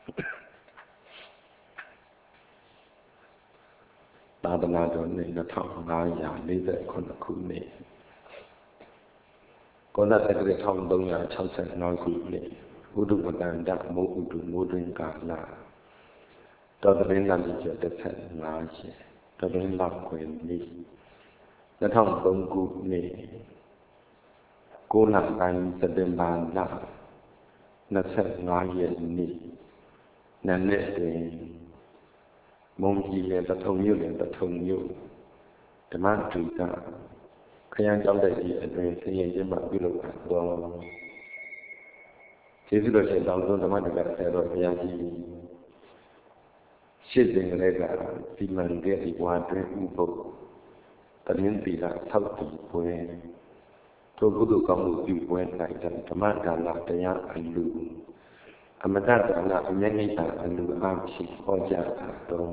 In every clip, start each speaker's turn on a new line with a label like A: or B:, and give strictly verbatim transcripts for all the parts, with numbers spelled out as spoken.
A: သာသနာတော်နှစ်နှစ်ထောင်ငါးရာလေးဆယ်ခုနှစ်ခုနှစ်ကောဏတက္ကရာထောင်သုံးရာ၆ဆယ်နောက်ခုနှစ်ဥဒုဝတ္တန္တမိုးဥဒုမိုးတွင်ကာလတော်တရင်လမ်းကျတစ်ဆက်ငါးရက်တော်တရင်လခွင်နေ့နှစ်ထောင်သုံးခုနှစ်ကိုလပိုင်းစက်တင်ဘာလနှစ်ဆက်ငါးရက်နေ့နန်းနဲ့တွင်မုံကြီးရဲ့တထုံမြို့နယ်တထုံမြို့ဓမ္မတူကခရမ်းကြောင်းတဲ့ဒီအတွင်ဆင်းရဲခြင်းမှပြုလုပ်တာတော့ကျေးဇူးတော်ရှင်တောင်းဆုံးဓမ္မတူကဆရာတော်ဘုရားကြီးရှစ်စဉ်ကလေးကစီမံခဲ့ဒီဝါတွင်ဥပုပ်တမင်းတီလာဆောက်တည်ပွဲထိုကုသိုလ်ကောင်းမှုပြုပွဲ၌ဓမ္မဒါနတရားအလူအမတဒါနအမျက်နှိပ်တာအလူအားဖြင့်ဟောကြားတော်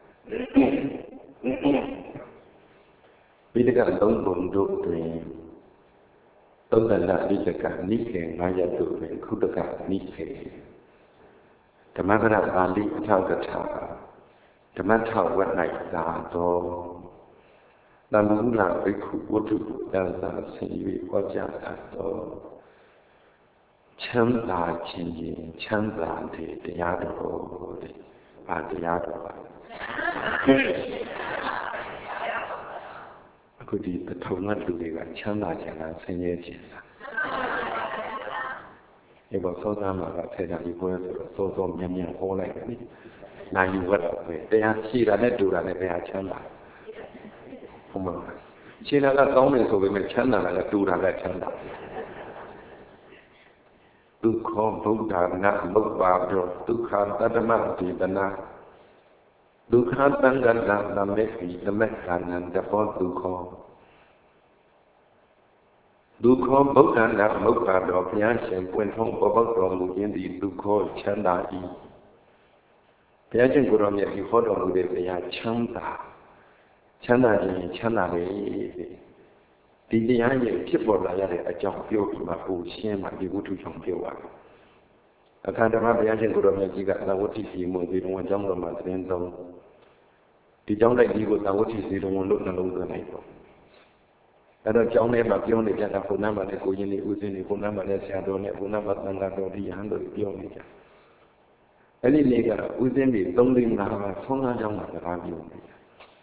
A: ပိဋကသုံးပုံတို့တွင်သုတ္တလပိဋကနိကေငါးရပ်တို့တွင်ခုတကနိကေဓမ္မကရပါဠိအထောက်ကထာဓမ္မထဝတ်၌သာတော်တမ္မူလဘိက္ခုဝတ္ထုတန်စာဆင်၍ဟောကြားတော်ချမ်းသာခြင်းရင်ချမ်းသာတဲ့တရားတော်တဲ့အာတရားတော်ပါအခုဒီတထုံကလူတွေကချမ်းသာခြင်းလားဆင်းရဲခြင်းလားဒီဘောသောသားမှာကဖေတာဒီပွဲဆိုတော့စောစောမြင်မြင်ဟောလိုက်တယ်နိနိုင်ယူရတော့ပဲတရားရှိတာနဲ့တူတာနဲ့ဘယ်ဟာချမ်းသာဟုတ်မလားရှိတာကကောင်းတယ်ဆိုပေမဲ့ချမ်းသာတာကတူတာကချမ်းသာဒုက္ခဗုဒ္ဓနာမုပ္ပါဒောဒုက္ခတတ္တမတိတနာဒုက္ခတံဂန္ဓနမေတိနမေကာနံတဘောဒုက္ခဒုက္ခဗုဒ္ဓနာမုပ္ပါဒောဘုရားရှင်ပွင့်ထုံးပေါ်ပေါက်တော်မူခြင်းသည်ဒုက္ခချမ်းသာ၏ဘုရားရှင်ကိုယ်တော်မြတ်ဒီဟောတော်မူတဲ့တရားချမ်းသာချမ်းသာခြင်းချမ်းသာလေဒီတရားရဲ့ဖြစ်ပေါ်လာရတဲ့အကြောင်းပြောပြီးမှကိုရှင်းမှဒီဝတ္ထုကြောင့်ပြောပါအခါဓမ္မဘုရားရှင်ကိုယ်တော်မြတ်ကြီးကသဝတ္တိစီမွန်ဒီတော်ဝင်ကျောင်းတော်မှာသတင်းသုံးဒီကျောင်းတိုက်ကြီးကိုသဝတ္တိစီတော်ဝင်လို့နှလုံးသွင်းလိုက်တော့အဲ့တော့ကျောင်းထဲမှာပြောနေကြတာဘုရားမှာလည်းကိုရင်လေးဦးစင်းလေးဘုရားမှာလည်းဆရာတော်နဲ့ဘုရားမှာသံဃာတော်ဒီဟန်တို့ပြောနေကြအဲ့ဒီနေ့ကဦးစင်းလေးသုံးလေးငါးပါးဆုံးကားကျောင်းမှာစကားပြောနေကြ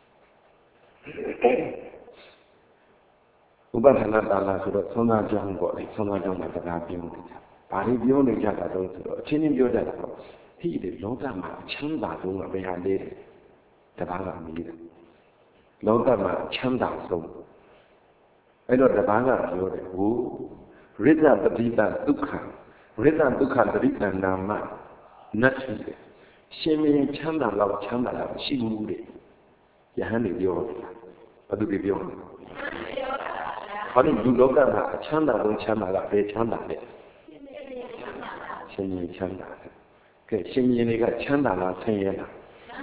A: ဥပဒနာတာလာဆိုတော့သုံးကားကျောင်းပေါ့လေသုံးကားကျောင်းမှာစကားပြောနေကြဘာလို့ပြောနေကြတာတော့ဆိုတော့အချင်းချင်းပြောကြတာတော့ဟိဒီလောကမှာချမ်းသာဆုံးကဘယ်ဟာလဲတပားကမေးတယ်လောကမှာချမ်းသာဆုံးအဲ့တော့တပားကပြောတယ်ဟိုရိဇပတိတဒုက္ခရိဇဒုက္ခတရိကနာမနတ်ရှိတယ်ရှင်မင်းချမ်းသာတော့ချမ်းသာတာရှိဘူးတဲ့ယဟန်တွေပြောတယ်ဘာသူတွေပြောလဲဘာလို့လူလောကမှာအချမ်းသာဆုံးချမ်းသာကဘယ်ချမ်းသာလဲရှင်မင်းချမ်းသာတယ်ကဲရှင်မင်းတွေကချမ်းသာလားဆင်းရဲလား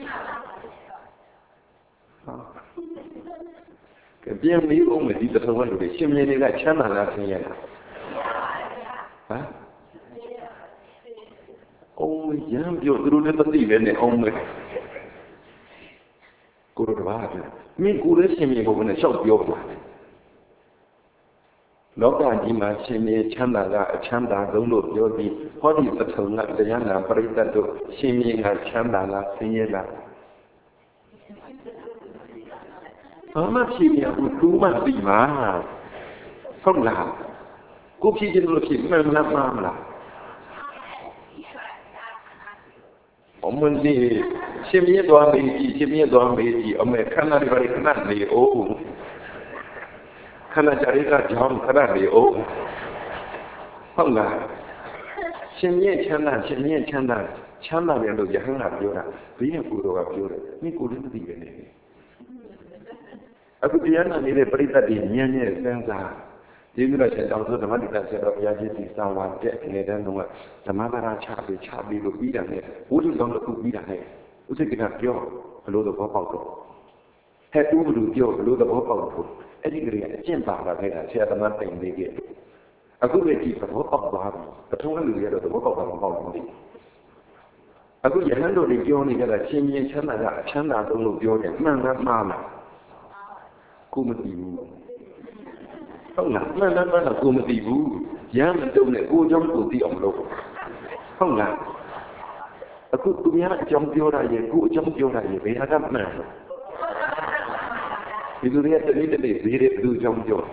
A: ကဲပြန်ပြီးဦးမယ်ဒီတထုံကလူတွေရှင်မင်းတွေကချမ်းသာလားဆင်းရဲလားဟမ်အောင်ရမ်းပြောသူတို့လည်းမသိပဲနဲ့အောင်မယ်ကိုရဘာပဲမင်းကိုလည်းရှင်မင်းကိုလည်းရှောက်ပြောပါလောကကြီးမှာရှင်မင်းချမ်းသာကအချမ်းသာဆုံးလို့ပြောပြီးဟောဒီပထုံကတရားနာပရိသတ်တို့ရှင်မင်းကချမ်းသာလားဆင်းရဲလားဘာမှဖြစ်နေဘူးသူမှသိမှာဟုတ်လားကိုဖြစ်တယ်လို့ဖြစ်မှန်လားမှားမလားအမင်းဒီရှင်မင်းတော်မေးကြည့်ရှင်မင်းတော်မေးကြည့်အမေခဏလေးပါခဏနေအိုးခဏကြရိကကြောင်းခဏနေအိုးဟုတ်လားရှင်မြင့်ချမ်းသာရှင်မြင့်ချမ်းသာချမ်းသာတယ်လို့ယဟန်ကပြောတာဘေးကကိုတော်ကပြောတယ်မင်းကိုလည်းမသိပဲနေအခုတရားနာနေတဲ့ပရိသတ်တွေညံ့ညံ့စဉ်းစားဒီလိုတော့ချက်တောင်ဆိုဓမ္မတိကဆက်တော့ဘုရားကြီးဒီစာဝါတဲ့အနေနဲ့တော့ဓမ္မပရာချပြီးချပြီးလို့ပြီးတာနဲ့ဝိသုတော်တစ်ခုပြီးတာနဲ့ဥစိကကပြောဘလို့တော့ဘောပေါက်တော့ဟဲ့ဥပဒုပြောဘလို့တော့ဘောပေါက်တော့အဲ့ဒီကလေးကအကျင့်ပါလာခဲ့တာဆရာသမားတင်နေခဲ့အခုလည်းဒီသဘောပေါက်သွားပြီပထမလူရတော့သဘောပေါက်တာမပေါက်ဘူးအခုယဟန်တို့တွေပြောနေကြတာရှင်မြင်းချမ်းသာကအချမ်းသာဆုံးလို့ပြောတယ်မှန်လားမှားလားကိုမသိဘူးဟုတ်လားမှန်လားမှန်လားကိုမသိဘူးရမ်းမတုံးနဲ့ကိုကြောင့်ကိုသိအောင်လုပ်ဟုတ်လားအခုသူများအကြောင်းပြောတာရဲ့ကိုအကြောင်းပြောတာရဲ့ဘယ်ဟာကမှန်လဲဒီလိုတွေကတနေ့တနေ့ဈေးတွေဘယ်သူအကြောင်းပြော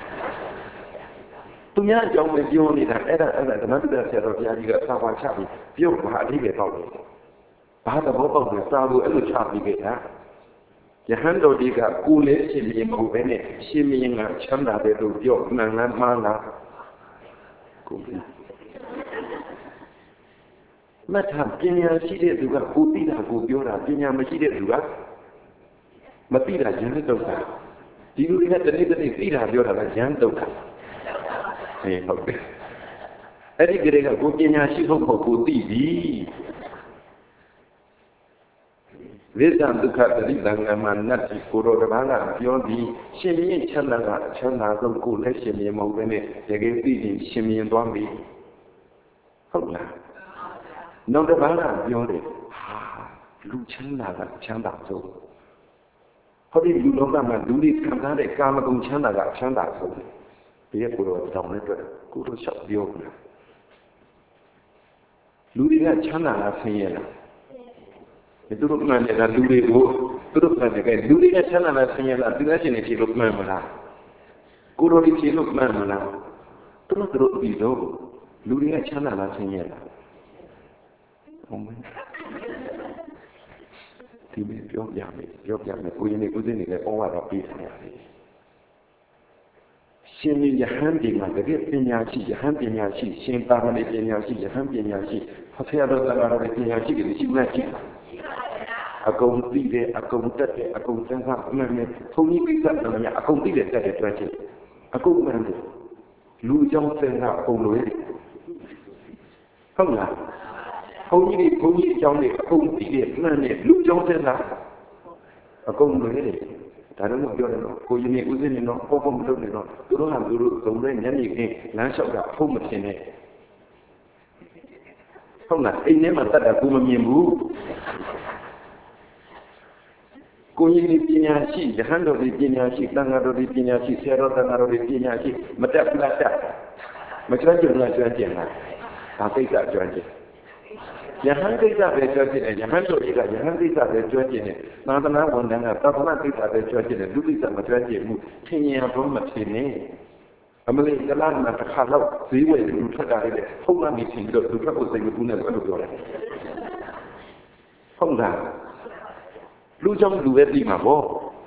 A: သူများအကြောင်းပဲပြောနေတာအဲ့ဒါအဲ့ဒါဓမ္မတက္ကဆရာတော်ဘုရားကြီးကစာပါချပြီးပြုတ်ဘာအဓိပ္ပာယ်ပေါက်တယ်ဘာသဘောပေါက်လဲစာလို့အဲ့လိုချပြီးခဲ့တာယဟန်တော်ဒီကကိုလည်းရှင်မြင်းမဟုတ်ပဲနဲ့ရှင်မြင်းကချမ်းသာတယ်လို့ပြောမှန်လားမှားလားကိုမထပညာရှိတဲ့သူကကိုသိတာကိုပြောတာပညာမရှိတဲ့သူကမသိတာဉာဏ်တုတ်တာဒီလူတွေကတနေ့တနေ့သိတာပြောတာကဉာဏ်တုတ်တာဟေးဟုတ်တယ်အဲ့ဒီကလေးကကိုပညာရှိဖို့ကိုသိပြီဝိဇ္ဇာဒုက္ခတတိတံငမနတ်ဒီကိုရောတဘာကပြောပြီးရှင်မြင့်ချမ်းသာကချမ်းသာဆုံးကိုလည်းရှင်မြင့်မဟုတ်ဘဲနဲ့တကယ်သိရင်ရှင်မြင့်သွားပြီဟုတ်လားနောက်တဘာကပြောတယ်ဟာလူချမ်းသာကချမ်းသာဆုံးဟောဒီလူလောကမှာလူတွေခံစားတဲ့ကာမဂုဏ်ချမ်းသာကချမ်းသာဆုံးဒီရဲ့ကိုရောတောင်းလိုက်တော့ကိုရောလျှောက်ပြောတယ်လူတွေကချမ်းသာလားဆင်းရဲလားသူတို့မှန်တယ်ကလူတွေကိုသူတို့မှန်တယ်ကလူတွေကချမ်းသာလားဆင်းရဲလားသူကရှင်နေဖြေလို့မှန်မလားကိုရောဒီဖြေလို့မှန်မလားသူတို့တို့ပြီးတော့လူတွေကချမ်းသာလားဆင်းရဲလားဟုတ်မယ်ဒီမေပြောပြမယ်ပြောပြမယ်ကိုရင်နေကိုစင်းနေလည်းဩဝါဒပေးတယ်ရှင်ယဟန်ဒီမှာတကယ်ပညာရှိယဟန်ပညာရှိရှင်သာမဏေပညာရှိယဟန်ပညာရှိဖခင်တော်တရားတော်ပညာရှိတွေရှိမှရှိအကုန်သိတယ်အကုန်တက်တယ်အကုန်စမ်းစားအမှန်နဲ့ဘုန်းကြီးကိစ္စတော်များအကုန်သိတယ်တက်တယ်တွဲချင်အကုန်မှန်တယ်လူကြောင့်စမ်းစားအကုန်လို့ရတယ်ဟုတ်လားဘုန်းကြီးတွေဘုန်းကြီးအကြောင်းတွေအကုန်သိတယ်မှန်တယ်လူကြောင့်စမ်းစားအကုန်လို့ရတယ်ဒါတော့ပြောတယ်နော်ကိုရင်နေဦးစင်းနေတော့ပေါ်ပေါ်မလုပ်နေတော့သူတို့ကသူတို့သုံးတဲ့ညနေခင်းလမ်းလျှောက်တာအဖို့မထင်နဲ့ဟုတ်လားအိမ်ထဲမှာတတ်တာကိုမမြင်ဘူးကိုရင်နေပညာရှိယဟန်တော်ဒီပညာရှိတန်ဃာတော်ဒီပညာရှိဆရာတော်တန်ဃာတော်ဒီပညာရှိမတက်ဘူးလားတက်မကျွမ်းကျင်လားကျွမ်းကျင်လားဒါသိတာကျွမ်းကျင်ယဟန်ကိစ္စပဲကျွမ်းကျင်တယ်ယဟန်တို့တွေကယဟန်ကိစ္စပဲကျွမ်းကျင်တယ်သာသနာဝန်ထမ်းကသာသနာကိစ္စပဲကျွမ်းကျင်တယ်လူကိစ္စမကျွမ်းကျင်ဘူးထင်ရင်တော့မထင်နဲ့အမလေးကလာနာတစ်ခါတော့ဈေးဝယ်လူထွက်တာလေဖုန်းကနေထင်ပြီးတော့သူထွက်ဖို့စိတ်မကူးနဲ့လို့ပြောတယ်ဟုတ်လားလူကြောင့်လူပဲပြီးမှာပေါ့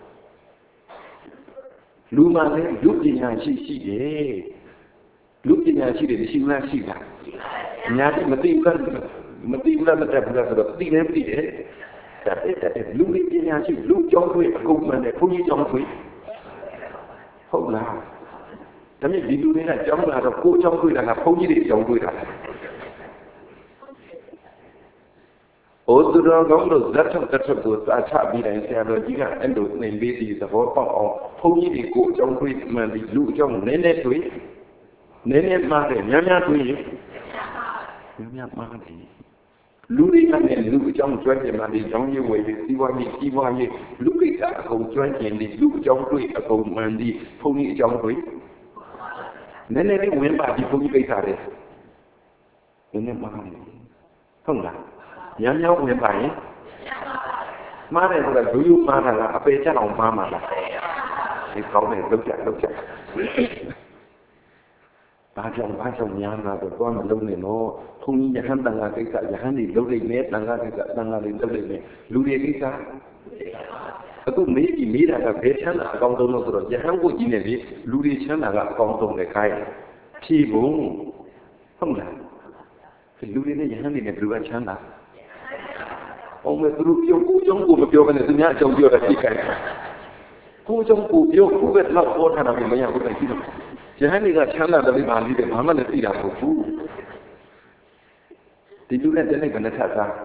A: လူမှလည်းလူပညာရှိရှိတယ်လူပညာရှိတယ်ရှိလားရှိလားအများကြီးမသိဘူးမသိဘူးလားမတတ်ဘူးလားဆိုတော့သိနေပြီတယ်ဒါတဲ့တဲ့လူပညာရှိလူကြောင့်တွေ့အကုန်မှန်တယ်ဘုန်းကြီးကြောင့်တွေ့ဟုတ်လားဒါမြင်ဒီလူတွေကကြောင်းလာတော့ကိုကြောင်းတွေ့တာကဘုန်းကြီးတွေကြောင်းတွေ့တာဩသူတော်ကောင်းတို့ဇတ်ထုတ်တက်ထုတ်ကိုစာချပြီးတိုင်းဆရာတော်ကြီးကအဲ့လိုသင်ပေးပြီးသဘောပေါက်အောင်ဘုန်းကြီးတွေကိုအကြောင်းတွေ့မှန်ပြီးလူအကြောင်းနည်းနည်းတွေ့နည်းနည်းမှားတယ်များများတွေ့ရင်များများမှားတယ်လူတွေကလည်းလူအကြောင်းကျွမ်းကျင်မှဒီကြောင်းရေးဝယ်ပြီးစီးပွားရေးစီးပွားရေးလူကိစ္စအကုန်ကျွမ်းကျင်ပြီးလူအကြောင်းတွေ့အကုန်မှန်ပြီးဘုန်းကြီးအကြောင်းတွေ့နည်းနည်းလေးဝင်ပါဒီဘုန်းကြီးကိစ္စတွေနည်းနည်းမှားတယ်ဟုတ်လားညံ့ညောင်းဝင်ပါရင်မှားတယ်ဆိုတာလူယူမှားတာလားအပေချက်အောင်မှားမှာလားဒီကောင်းတယ်လောက်ကြလောက်ကြဘာကြောင့်ဘာကြောင့်များလာတော့တော့မလုံးနဲ့နော်ဘုန်းကြီးယဟန်တန်ခါကိစ္စယဟန်တွေလုံးလိုက်မယ်တန်ခါကိစ္စတန်ခါတွေလုံးလိုက်မယ်လူတွေကိစ္စအခုမေးပြီးမေးတာကဘယ်ချမ်းသာအကောင်းဆုံးလို့ဆိုတော့ယဟန်ကိုကြီးနေပြီလူတွေချမ်းသာကအကောင်းဆုံးလေခိုင်းဖြေဖို့ဟုတ်လားလူတွေနဲ့ယဟန်တွေနဲ့ဘယ်လိုချမ်းသာအောင်မဲ့သူတို့ပြောကိုကြောင့်ကိုမပြောဘဲနဲ့သူများအကြောင်းပြောတာသိခိုင်းကိုကြောင့်ကိုပြောကိုပဲတော့ပေါ်ထားတာမရဘူးသိတော့ယဟန်တွေကချမ်းသာတယ်ပါလိမ့်တယ်ဘာမှလည်းသိတာမဟုတ်ဘူးဒီလူနဲ့တနေ့ကလည်းထပ်သား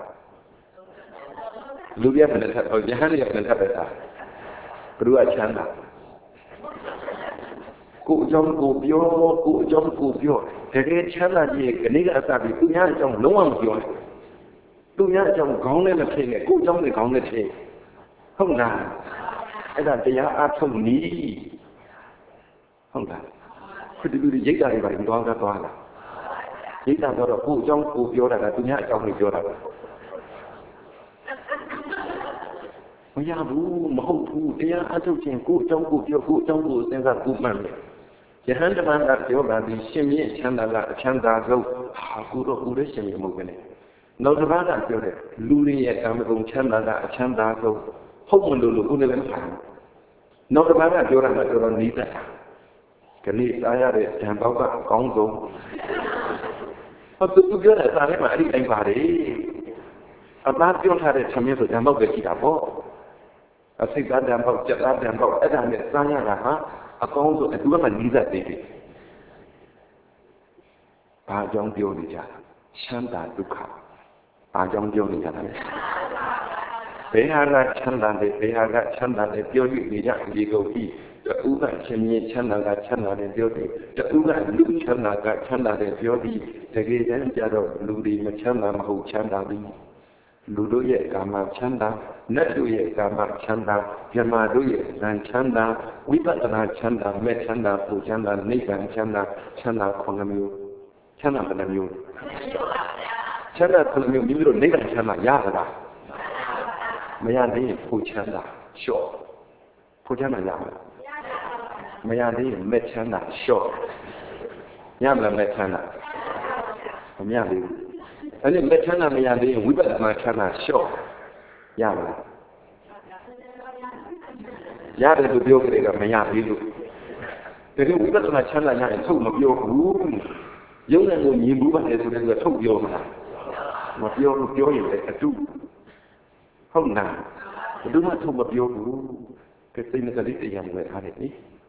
A: လူပြလည်းထပ်တော့ယဟန်တွေကလည်းထပ်ပဲသားဘ누구ကချမ်းသာကိုအကြောင်းကိုပြောကိုအကြောင်းကိုပြောတကယ်ချမ်းသာကြီးကနေကအစပြီးသူများအကြောင်းလုံးဝမပြောနဲ့ဘသူများအကြောင်းခေါင်းနဲ့မထင်နဲ့ကိုယ်အကြောင်းနဲ့ခေါင်းနဲ့ထင်ဟုတ်လားအဲ့ဒါတရားအားထုတ်နည်းဟုတ်လားခုဒီလိုရိတ်တာတွေပါရင်သွားတာသွားလားရိတ်တာတော့ကိုယ်အကြောင်းကိုပြောတာကသူများအကြောင်းကိုပြောတာမရဘူးမဟုတ်ဘူးတရားအားထုတ်ခြင်းကိုယ်အကြောင်းကိုပြောကိုယ်အကြောင်းကိုစဉ်းစားကိုမှန်တယ်ယဟန်တမန်ကပြောတာဒီရှင်မြင့်ချမ်းသာကအချမ်းသာဆုံးဟာကိုတော့ကိုယ်လည်းရှင်မြင့်မဟုတ်ဘူးနဲ့နောက်တစ်ပါးကပြောတယ်လူတွေရဲ့ကာမဂုဏ်ချမ်းသာကအချမ်းသာဆုံးဟုတ်မလို့လို့ကိုယ်လည်းမဖတ်ဘူးနောက်တစ်ပါးကပြောတာကတော်တော်နီးတယ်ခဏစားရတဲ့ဓာန်ပေါက်ကအကောင်းဆုံးဟုတ်သူပြောတဲ့စားထဲမှာအဲ့ဒီတိုင်းပါတယ်အသားပြောထားတဲ့သမင်းဆိုဓာန်ပေါက်ပဲရှိတာပေါ့အစိတ်သားဓာန်ပေါက်ကြက်သားဓာန်ပေါက်အဲ့ဒါနဲ့စားရတာဟာအကောင်းဆုံးအတူကမှနီးစပ်သေးတယ်ဘာကြောင့်ပြောနေကြတာချမ်းသာဒုက္ခဘာကြောင့်ပြောနေကြတာလဲဘယ်ဟာကချမ်းသာတယ်ဘယ်ဟာကချမ်းသာတယ်ပြောရနေကြဒီကုန်ဤတူကချင်းမြင့်ချမ်းသာကချမ်းသာတယ်ပြောတယ်တူကလူချမ်းသာကချမ်းသာတယ်ပြောပြီးတကယ်တမ်းကျတော့လူတွေမချမ်းသာမဟုတ်ချမ်းသာဘူးလူတို့ရဲ့ကာမချမ်းသာနတ်တို့ရဲ့ကာမချမ်းသာမြမတို့ရဲ့ဇန်ချမ်းသာဝိပဿနာချမ်းသာမဲ့ချမ်းသာပူချမ်းသာနိဗ္ဗာန်ချမ်းသာချမ်းသာခုနှစ်မျိုးချမ်းသာဘယ်နှမျိုးချမ်းသာခုနှစ်မျိုးမိမိတို့နိဗ္ဗာန်ချမ်းသာရတာလားမရသေးရင်ပူချမ်းသာလျှော့ပူချမ်းသာရမှာမရသေးရင်မဲ့ချမ်းသာလျှော့ရမလားမဲ့ချမ်းသာမရသေးဘူးအဲ့ဒီမဲ့ချမ်းသာမရသေးရင်ဝိပဿနာချမ်းသာလျှော့ရမလားရတယ်လို့ပြောကြတယ်ကမရသေးလို့တကယ်ဝိပဿနာချမ်းသာရရင်ထုတ်မပြောဘူးရုံးနဲ့ကိုမြင်ဘူးပါလေဆိုတဲ့ကထုတ်ပြောမှာမပြောလို့ပြောရင်လည်းအတူဟုတ်လားဘယ်သူမှထုတ်မပြောဘူးကဲစိတ်နဲ့ကလေးတရားဝယ်ထားတယ်နိ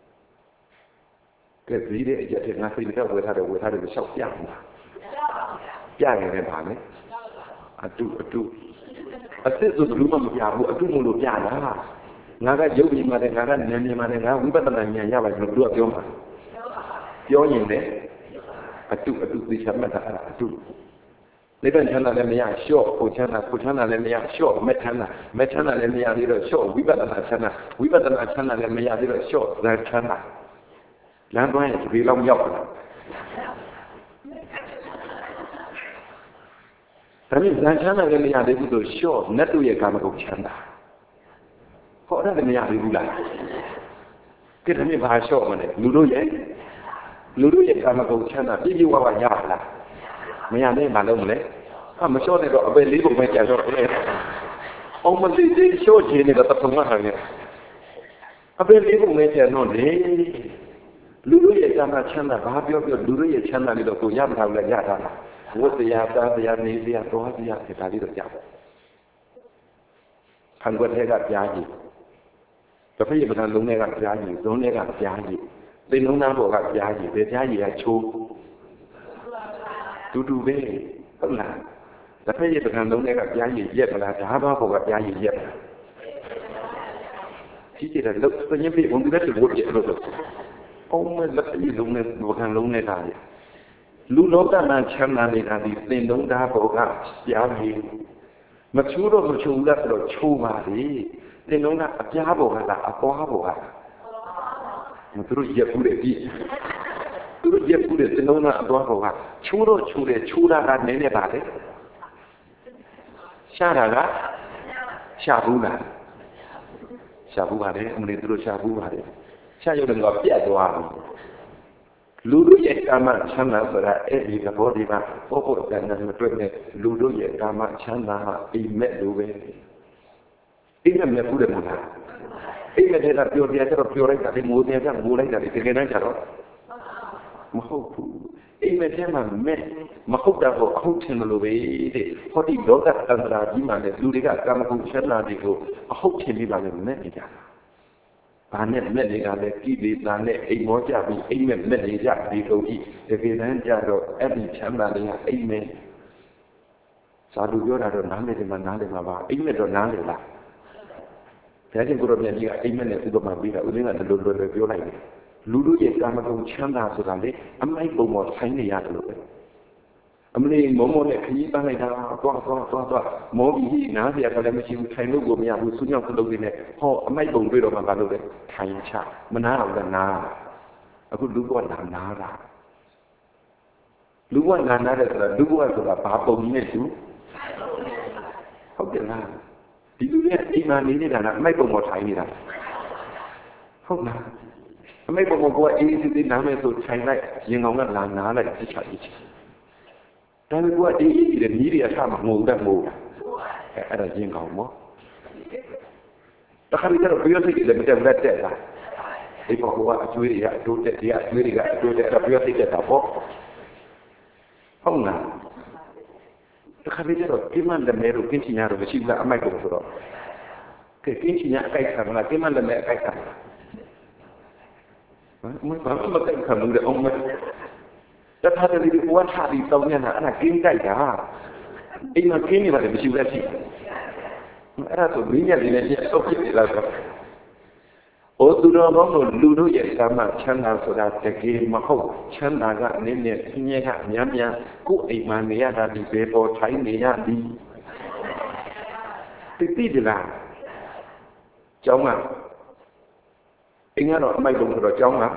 A: ကဲပြီးတဲ့အကြက်ငါစိတ်နဲ့ဝယ်ထားတယ်ဝယ်ထားတယ်လျှောက်ပြမှာပြရင်လည်းပါမယ်အတူအတူအစ်စ်ဆိုဘယ်သူမှမပြဘူးအတူမလို့ပြတာငါကရုပ်ပြီးမှလည်းငါကနာမည်မှလည်းငါဝိပဿနာဉာဏ်ရပါလို့သူကပြောမှာပြောရင်လည်းအတူအတူသိချမှတ်တာအဲ့ဒါအတူနိဗ္ဗာန်ချမ်းသာလည်းမရလျှော့ကိုချမ်းသာကိုချမ်းသာလည်းမရလျှော့မဲ့ချမ်းသာမဲ့ချမ်းသာလည်းမရသေးတော့လျှော့ဝိပဿနာချမ်းသာဝိပဿနာချမ်းသာလည်းမရသေးတော့လျှော့ဇာချမ်းသာလမ်းသွားရင်ဒီလောက်ရောက်လာဒါနဲ့ဇာချမ်းသာလည်းမရသေးဘူးဆိုလျှော့နတ်တို့ရဲ့ကာမဂုဏ်ချမ်းသာဟောအဲ့ဒါလည်းမရသေးဘူးလားကဲဒါနဲ့ဘာလျှော့မလဲလူတို့ရဲ့လူတို့ရဲ့ကာမဂုဏ်ချမ်းသာပြည့်ပြည့်ဝဝရလားမရသေးဘာလုပ်မလဲအမလျှော့နေတော့အပေလေးပုံပဲကြာတော့တယ်အောင်မလေးလေးလျှော့ခြင်းနဲ့တော့သုံးမှာတယ်အပေလေးပုံပဲကြာတော့လေလူတို့ရဲ့ကာမချမ်းသာဘာပြောပြောလူတို့ရဲ့ချမ်းသာလေးတော့ကိုရမထားဘူးလေရတာလားဝတ်တရားသားတရားနေတရားသွားတရားဒီဒါလေးတော့ရပါခံွက်ထဲကကြားကြီးတစ်ဖက်ပဒံလုံးထဲကကြားကြီးဇုံးထဲကကြားကြီးသိလုံးသားပေါ်ကကြားကြီးဘယ်ကြားကြီးကချိုးတူတူပဲဟုတ်လားတစ်ဖက်ပဒံလုံးထဲကကြားကြီးရက်မလားဓာဘာပေါ်ကကြားကြီးရက်ဒီကြည့်တယ်လို့ပြင်းပြဘုံဒီတဲ့ဘုတ်ရက်လို့ဆိုအောင်မလက်ပြီးလုံးနဲ့ပဒံလုံးနဲ့တားလူလောကမှာချမ်းသာနေတာဒီသင်လုံးသားပေါ်ကကြားကြီးမချိုးတော့မချိုးဘူးလားဆိုတော့ချိုးပါလေသင်လုံးကအပြားပေါ်ကလားအပွားပေါ်ကလားမသူတို့ရက်ဘူးလေဒီသူတို့ရက်ဘူးလေသင်လုံးကအပွားပေါ်ကချိုးတော့ချိုးတယ်ချိုးတာကနည်းနည်းပါလေရှားတာကရှားဘူးလားရှားဘူးပါလေအမလေးသူတို့ရှားဘူးပါလေရှားရုံတော့ပြတ်သွားပြီလူတို့ရဲ့ကာမချမ်းသာဆိုတာအဲ့ဒီသဘောဒီမှာပေါ်ပေါ်တန်တန်မတွေ့နဲ့လူတို့ရဲ့ကာမချမ်းသာဟာအိမ်မက်လိုပဲအိမ်မက်မြတ်ဘူးတယ်မလားအိမ်မက်တဲ့ကပြောပြကြတော့ပြောလိုက်တာဒီမိုးတဲ့ကမိုးလိုက်တာဒီတကယ်တမ်းကျတော့မဟုတ်ဘူးအိမ်မက်ထဲမှာမဲ့မဟုတ်တာကိုအဟုတ်ထင်လို့ပဲတဲ့ဟောဒီလောကတန္တရာကြီးမှာလည်းလူတွေကကာမဂုဏ်ချမ်းသာတွေကိုအဟုတ်ထင်ပြီးပါလေမဲ့နေကြတာဘာနဲ့မဲ့တွေကလည်းကိလေသာနဲ့အိမ်မောကြပြီးအိမ်မဲ့မဲ့နေကြဒီကုန်ကြီးတကယ်တမ်းကျတော့အဲ့ဒီချမ်းသာတွေကအိမ်မဲ့သာလူပြောတာတော့နားလေတယ်မှာနားလေမှာပါအိမ်မဲ့တော့နားလေလားဘုရားရှင်ကိုရောမြတ်ကြီးကအိမ်မဲ့နဲ့ဥပမာပေးတာဦးလင်းကလည်းလိုလိုလိုပြောလိုက်တယ်လူတို့ရဲ့ကာမဂုဏ်ချမ်းသာဆိုတာလေအမိုက်ပုံပေါ်ဆိုင်နေရတယ်လို့ပဲအမလေးမောမောနဲ့ခကြီးပန်းလိုက်တာသွားသွားသွားသွားမောပြီးနားစရာကလည်းမရှိဘူးထိုင်လို့ကိုမရဘူးဆူညောင်းစလုံးလေးနဲ့ဟောအမိုက်ပုံတွေ့တော့မှဘာလို့လဲထိုင်ချမနာအောင်လည်းနားအခုလူဘဝနာနာတာလူဘဝနာနာတဲ့ဆိုတာလူဘဝဆိုတာဘာပုံကြီးနဲ့သူဟုတ်တယ်လားဒီလူရဲ့အိမ်မှာနေနေတာကအမိုက်ပုံပေါ်ထိုင်နေတာဟုတ်လားအမိုက်ပုံပေါ်ကအေးစစ်စစ်နားမယ်ဆိုထိုင်လိုက်ရင်ကောင်ကလာနားလိုက်တစ်ချက်တစ်ချက်ဒါပေမဲ့အေးအေးတဲ့မြည်တွေအထမှာငိုတတ်ငိုအဲအဲ့ဒါရင်ကောင်မောတခါတည်းတော့ပြောစိတ်လည်းမတက်လက်တက်လားဒီပေါ်ကအကျွေးတွေကအတိုးတက်တွေကအကျွေးတွေကအတိုးတက်အဲ့ဒါပြောစိတ်တက်တာပေါ့ဟုတ်လားတခါတည်းတော့ကိမန်လည်းမဲလို့ကင်းချင်ရတော့မရှိဘူးလားအမိုက်ပုံဆိုတော့ကဲကင်းချင်ရအကြိုက်ခံလားကိမန်လည်းမဲအကြိုက်ခံလားမဘာမှမကြိုက်ခံဘူးတဲ့အောင်မဲတခါတည်းဒီဘဝထားပြီးတောင်းနေတာအဲ့ဒါကင်းကြိုက်တာအိမ်မှာကင်းနေပါလေမရှိဘူးလားရှိအဲ့ဒါဆိုမင်းရလေးနဲ့အတော့ဖြစ်နေလားဆိုဩသူတော်ကောင်းတို့လူတို့ရဲ့ကာမချမ်းသာဆိုတာတကယ်မဟုတ်ချမ်းသာကနည်းနည်းဆင်းရဲကအများများကိုယ်အိမ်မှာနေရတာဒီဘယ်ပေါ်ထိုင်နေရသည်တိတိတလားကျောင်းကအင်းကတော့အမိုက်ပုံဆိုတော့ကျောင်းက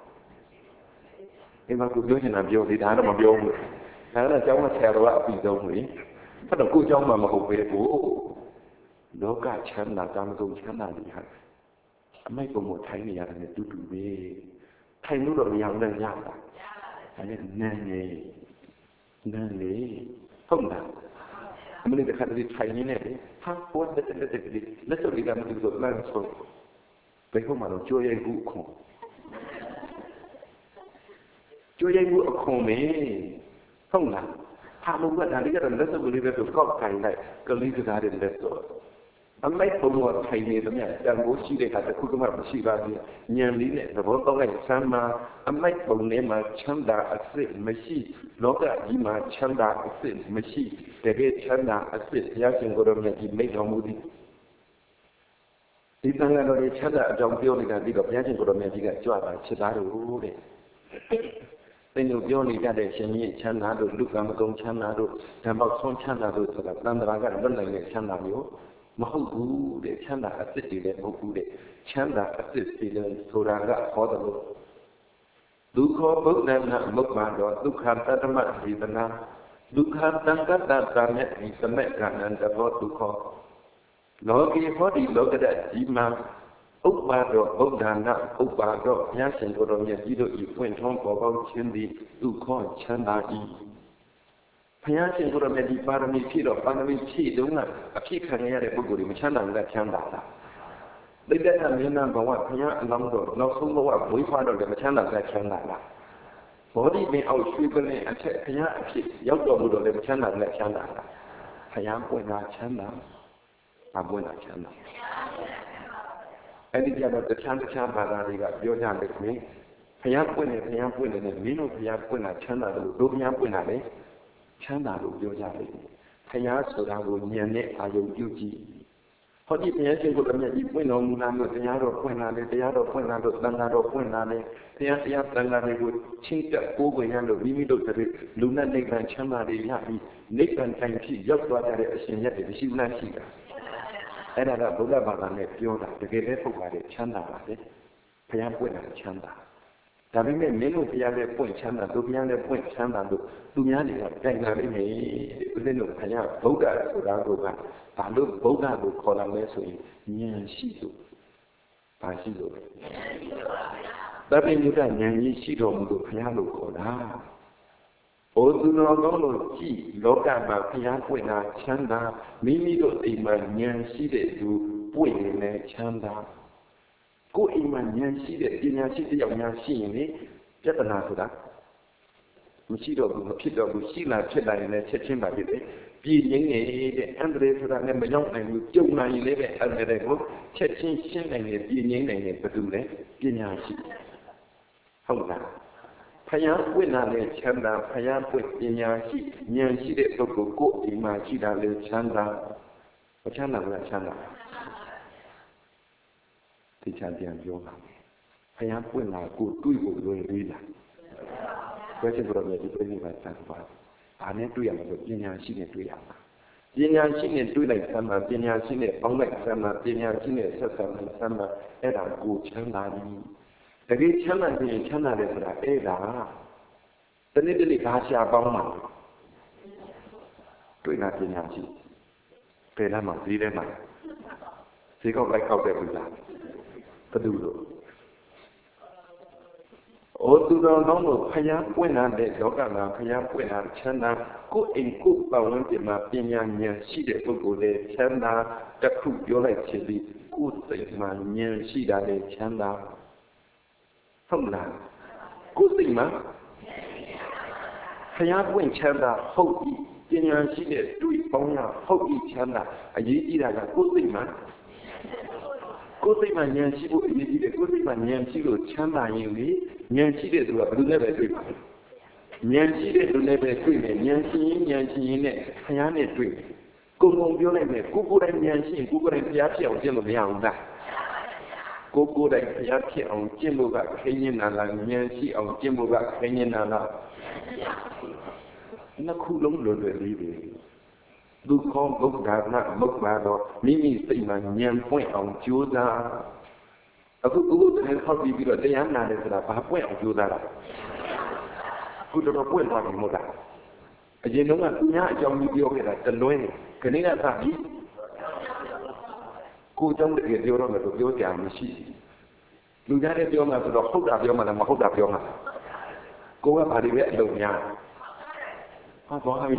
A: အိမ်မှာကိုပြောချင်တာပြောလေဒါတော့မပြောဘူးဒါကတော့ကျောင်းကဆရာတော်ကအပြီးဆုံးလေအဲ့တော့ကိုကျောင်းမှာမဟုတ်ပဲဘူးလောကချမ်းသာကာမဂုဏ်ချမ်းသာတွေဟာအမိုက်ပုံကိုထိုင်နေရတယ်နဲ့တူတူပဲထိုင်လို့တော့မရဘူးလည်းရတာဒါနဲ့နန်းနေနန်းလေဟုတ်လားအမလေးတစ်ခါတည်းထိုင်နေတယ်ဟာဘောတက်တက်တက်တက်လက်စုပ်လေးကမတူတော့လမ်းဆိုဘယ်မှာတော့ကြိုးရိုက်ဘူးအခုကြိုးရိုက်ဘူးအခုမေဟုတ်လားဟာမဟုတ်ဒါလေးကတော့လက်စုပ်လေးပဲဆိုကောက်ခိုင်းလိုက်ကလေးစကားတွေလက်စုပ်အမိုက်ပုံပေါ်ထိုင်နေတယ်မြတ်တန်ဖိုးရှိတဲ့အခါတခုမှမရှိပါဘူးညံလေးနဲ့သဘောပေါက်လိုက်ဆမ်းမှာအမိုက်ပုံထဲမှာချမ်းသာအစစ်မရှိလောကကြီးမှာချမ်းသာအစစ်မရှိတကယ်ချမ်းသာအစစ်ဘုရားရှင်ကိုယ်တော်မြတ်ကြီးမိန့်တော်မူသည်ဒီတန်ခါတော်ရဲ့ချမ်းသာအကြောင်းပြောနေတာပြီးတော့ဘုရားရှင်ကိုယ်တော်မြတ်ကြီးကကြွတာချက်သားတို့တဲ့သင်တို့ပြောနေကြတဲ့ရှင်ကြီးချမ်းသာတို့လူကံမကုံချမ်းသာတို့ဓမ္မဆွမ်းချမ်းသာတို့ဆိုတာတန်ត្រာကလွတ်နိုင်တဲ့ချမ်းသာမျိုးမဟုတ်ဘူးတဲ့ချမ်းသာအစ်စ်တွေလည်းမဟုတ်ဘူးတဲ့ချမ်းသာအစ်စ်တွေလည်းဆိုတာကဟောတယ်လို့ဒုက္ခဗုဒ္ဓနာမုပ္ပါတော်ဒုက္ခတတ္တမဝေဒနာဒုက္ခတံကတ္တတာမြတ်ဒီစမေကနန္တဘောဒုက္ခလောကီဟောဒီလောကဒဒီမှာဥပ္ပါတော်ဗုဒ္ဓနာဥပ္ပါတော်ဘုရားရှင်ကိုယ်တော်မြတ်ကြီးတို့ဤဖွင့်ထုံးပေါ်ပေါက်ခြင်းသည်ဒုက္ခချမ်းသာ၏ဘုရားရှင်ကိုယ်တော်မြတ်ဒီပါရမီဖြည့်တော့ပါရမီဖြည့်တုန်းကအဖြစ်ခံရတဲ့ပုဂ္ဂိုလ်တွေမချမ်းသာဘူးလားချမ်းသာလားသိတဲ့ကမြင်နာဘဝဘုရားအလောင်းတော်နောက်ဆုံးဘဝဝိဖွားတော့လည်းမချမ်းသာဘူးလားချမ်းသာလားဘောဓိပင်အောက်ရွှေပလင်အထက်ဘုရားအဖြစ်ရောက်တော်မူတော့လည်းမချမ်းသာဘူးလားချမ်းသာလားဘုရားပွင့်တာချမ်းသာမပွင့်တာချမ်းသာအဲ့ဒီကြတော့တခြားတခြားဘာသာတွေကပြောကြတယ်ခင်ဘုရားပွင့်တယ်ဘုရားပွင့်တယ်နဲ့မင်းတို့ဘုရားပွင့်တာချမ်းသာတယ်လို့တို့ဘုရားပွင့်တာလေချမ်းသာလို့ပြောကြတယ်ဘုရားဆိုတာကိုဉာဏ်နဲ့အာယုံပြုကြည့်ဟောဒီဘုရားရှင်ကိုယ်တော်မြတ်ကြီးပွင့်တော်မူလာလို့တရားတော်ပွင့်လာတယ်တရားတော်ပွင့်လာလို့သံဃာတော်ပွင့်လာတယ်တရားတရားသံဃာတွေကိုချင်းတက်ကိုးကွယ်ရလို့မိမိတို့တည်းလူနဲ့နိဗ္ဗာန်ချမ်းသာတွေရပြီးနိဗ္ဗာန်တိုင်ဖြစ်ရောက်သွားကြတဲ့အရှင်မြတ်တွေရှိလားရှိတာအဲ့ဒါကဗုဒ္ဓဘာသာနဲ့ပြောတာတကယ်ပဲပုဂ္ဂိုလ်တွေချမ်းသာပါလေဘုရားပွင့်တာချမ်းသာဒါပေမဲ့မင်းတို့ဘုရားလည်းပွင့်ချမ်းသာတို့ဘုရားလည်းပွင့်ချမ်းသာလို့သူများတွေကတိုင်တာလိမ့်မယ်ဦးဇင်းတို့ဘုရားဗုဒ္ဓဆိုတာကဘာလို့ဗုဒ္ဓကိုခေါ်လာလဲဆိုရင်ဉာဏ်ရှိလို့ဘာရှိလို့လဲသဗ္ဗညုတဉာဏ်ကြီးရှိတော်မူလို့ဘုရားလို့ခေါ်တာဩသူတော်ကောင်းတို့ကြည်လောကမှာဘုရားပွင့်တာချမ်းသာမိမိတို့အိမ်မှာဉာဏ်ရှိတဲ့သူပွင့်နေလဲချမ်းသာကိုယ်အိမ်မှာဉာဏ်ရှိတဲ့ပညာရှိတဲ့ယောက်ျားရှိရင်လေပြဿနာဆိုတာမရှိတော့ဘူးမဖြစ်တော့ဘူးရှိလာဖြစ်လာရင်လည်းချက်ချင်းပါဖြစ်တယ်ပြည်ငင်းနေတဲ့အန္တရာယ်ဆိုတာလည်းမရောက်နိုင်ဘူးကြုံနိုင်ရင်လည်းပဲအန္တရာယ်ကိုချက်ချင်းရှင်းနိုင်တယ်ပြည်ငင်းနိုင်တယ်ဘယ်သူလဲပညာရှိဟုတ်လားဖယားပွင့်လာတဲ့ချမ်းသာဖယားပွင့်ပညာရှိဉာဏ်ရှိတဲ့ပုဂ္ဂိုလ်ကိုယ်အိမ်မှာရှိတာလေချမ်းသာမချမ်းသာဘူးလားချမ်းသာဒီချမ်းပြန်ပြောပါဘုရားပွင့်လာကိုတွေ့ဖို့လွယ်သေးလားဘယ်ချက်တော့လဲဒီပြိဋိဘတ်သတ်ပါဘာနဲ့တွေ့ရမလို့ပညာရှိနဲ့တွေ့ရမှာပညာရှိနဲ့တွေ့လိုက်သမှာပညာရှိနဲ့ပေါင်းလိုက်သမှာပညာရှိနဲ့ဆက်ဆံလိုက်သမှာအဲ့ဒါကိုချမ်းသာပြီတကယ်ချမ်းသာရင်ချမ်းသာတယ်ဆိုတာအဲ့ဒါတနေ့တနေ့ဘာရှာပေါင်းမှာတွေ့တာပညာရှိပယ်လာမှာဈေးထဲမှာဈေးကောက်လိုက်ကောက်တဲ့ဘူးလားဘယ်သူလို့ဩသူတော်ကောင်းတို့ဖျားပွင့်လာတဲ့လောကမှာဖျားပွင့်လာချမ်းသာကိုယ်အိမ်ကိုယ်ပတ်ဝန်းကျင်မှာပညာဉာဏ်ရှိတဲ့ပုဂ္ဂိုလ်တွေချမ်းသာတစ်ခုပြောလိုက်ချင်ပြီးကိုယ်စိတ်မှာဉာဏ်ရှိတာလေချမ်းသာဟုတ်လားကိုယ်စိတ်မှာဖျားပွင့်ချမ်းသာဟုတ်ပြီပညာရှိတဲ့တွေ့ပေါင်းရဟုတ်ပြီချမ်းသာအရေးကြီးတာကကိုယ်စိတ်မှာကိုယ်စိတ်မှာဉာဏ်ရှိဖို့အရေးကြီးတယ်ကိုယ်စိတ်မှာဉာဏ်ရှိလို့ချမ်းသာရင်လေဉာဏ်ရှိတဲ့သူကဘယ်လိုနဲ့ပဲတွေ့ပါလဲဉာဏ်ရှိတဲ့သူနဲ့ပဲတွေ့မယ်ဉာဏ်ရှိရင်ဉာဏ်ရှိရင်နဲ့ဘုရားနဲ့တွေ့မယ်ကိုယ်ကုန်ပြောလိုက်မယ်ကိုယ်ကိုယ်တိုင်ဉာဏ်ရှိရင်ကိုယ်ကိုယ်တိုင်ဘုရားဖြစ်အောင်ကျင့်လို့မရဘူးလားကိုယ်ကိုယ်တိုင်ဘုရားဖြစ်အောင်ကျင့်လို့ကခင်းရင်နာလားဉာဏ်ရှိအောင်ကျင့်လို့ကခင်းရင်နာလားနှစ်ခုလုံးလွယ်လွယ်လေးပဲဒုက္ခဘုဒ္ဓနာမုတ်ပါတော့မိမိစိတ်မှာဉာဏ်ပွင့်အောင်ကြိုးစားအခုအခုတည်းထောက်ပြီးပြီးတော့တရားနာတယ်ဆိုတာဘာပွင့်အောင်ကြိုးစားတာခုတော့ပွင့်သွားပြီမဟုတ်လားအရင်တုန်းကသူများအကြောင်းကြီးပြောခဲ့တာတလွဲနေခဏကသာပြီးကိုယ်ကြောင့်တကယ်ပြောတော့မယ်လို့ပြောကြမရှိလူသားတွေပြောမှဆိုတော့ဟုတ်တာပြောမှလားမဟုတ်တာပြောမှကိုယ်ကဘာတွေပဲအလုံးများဟာသွားပြီ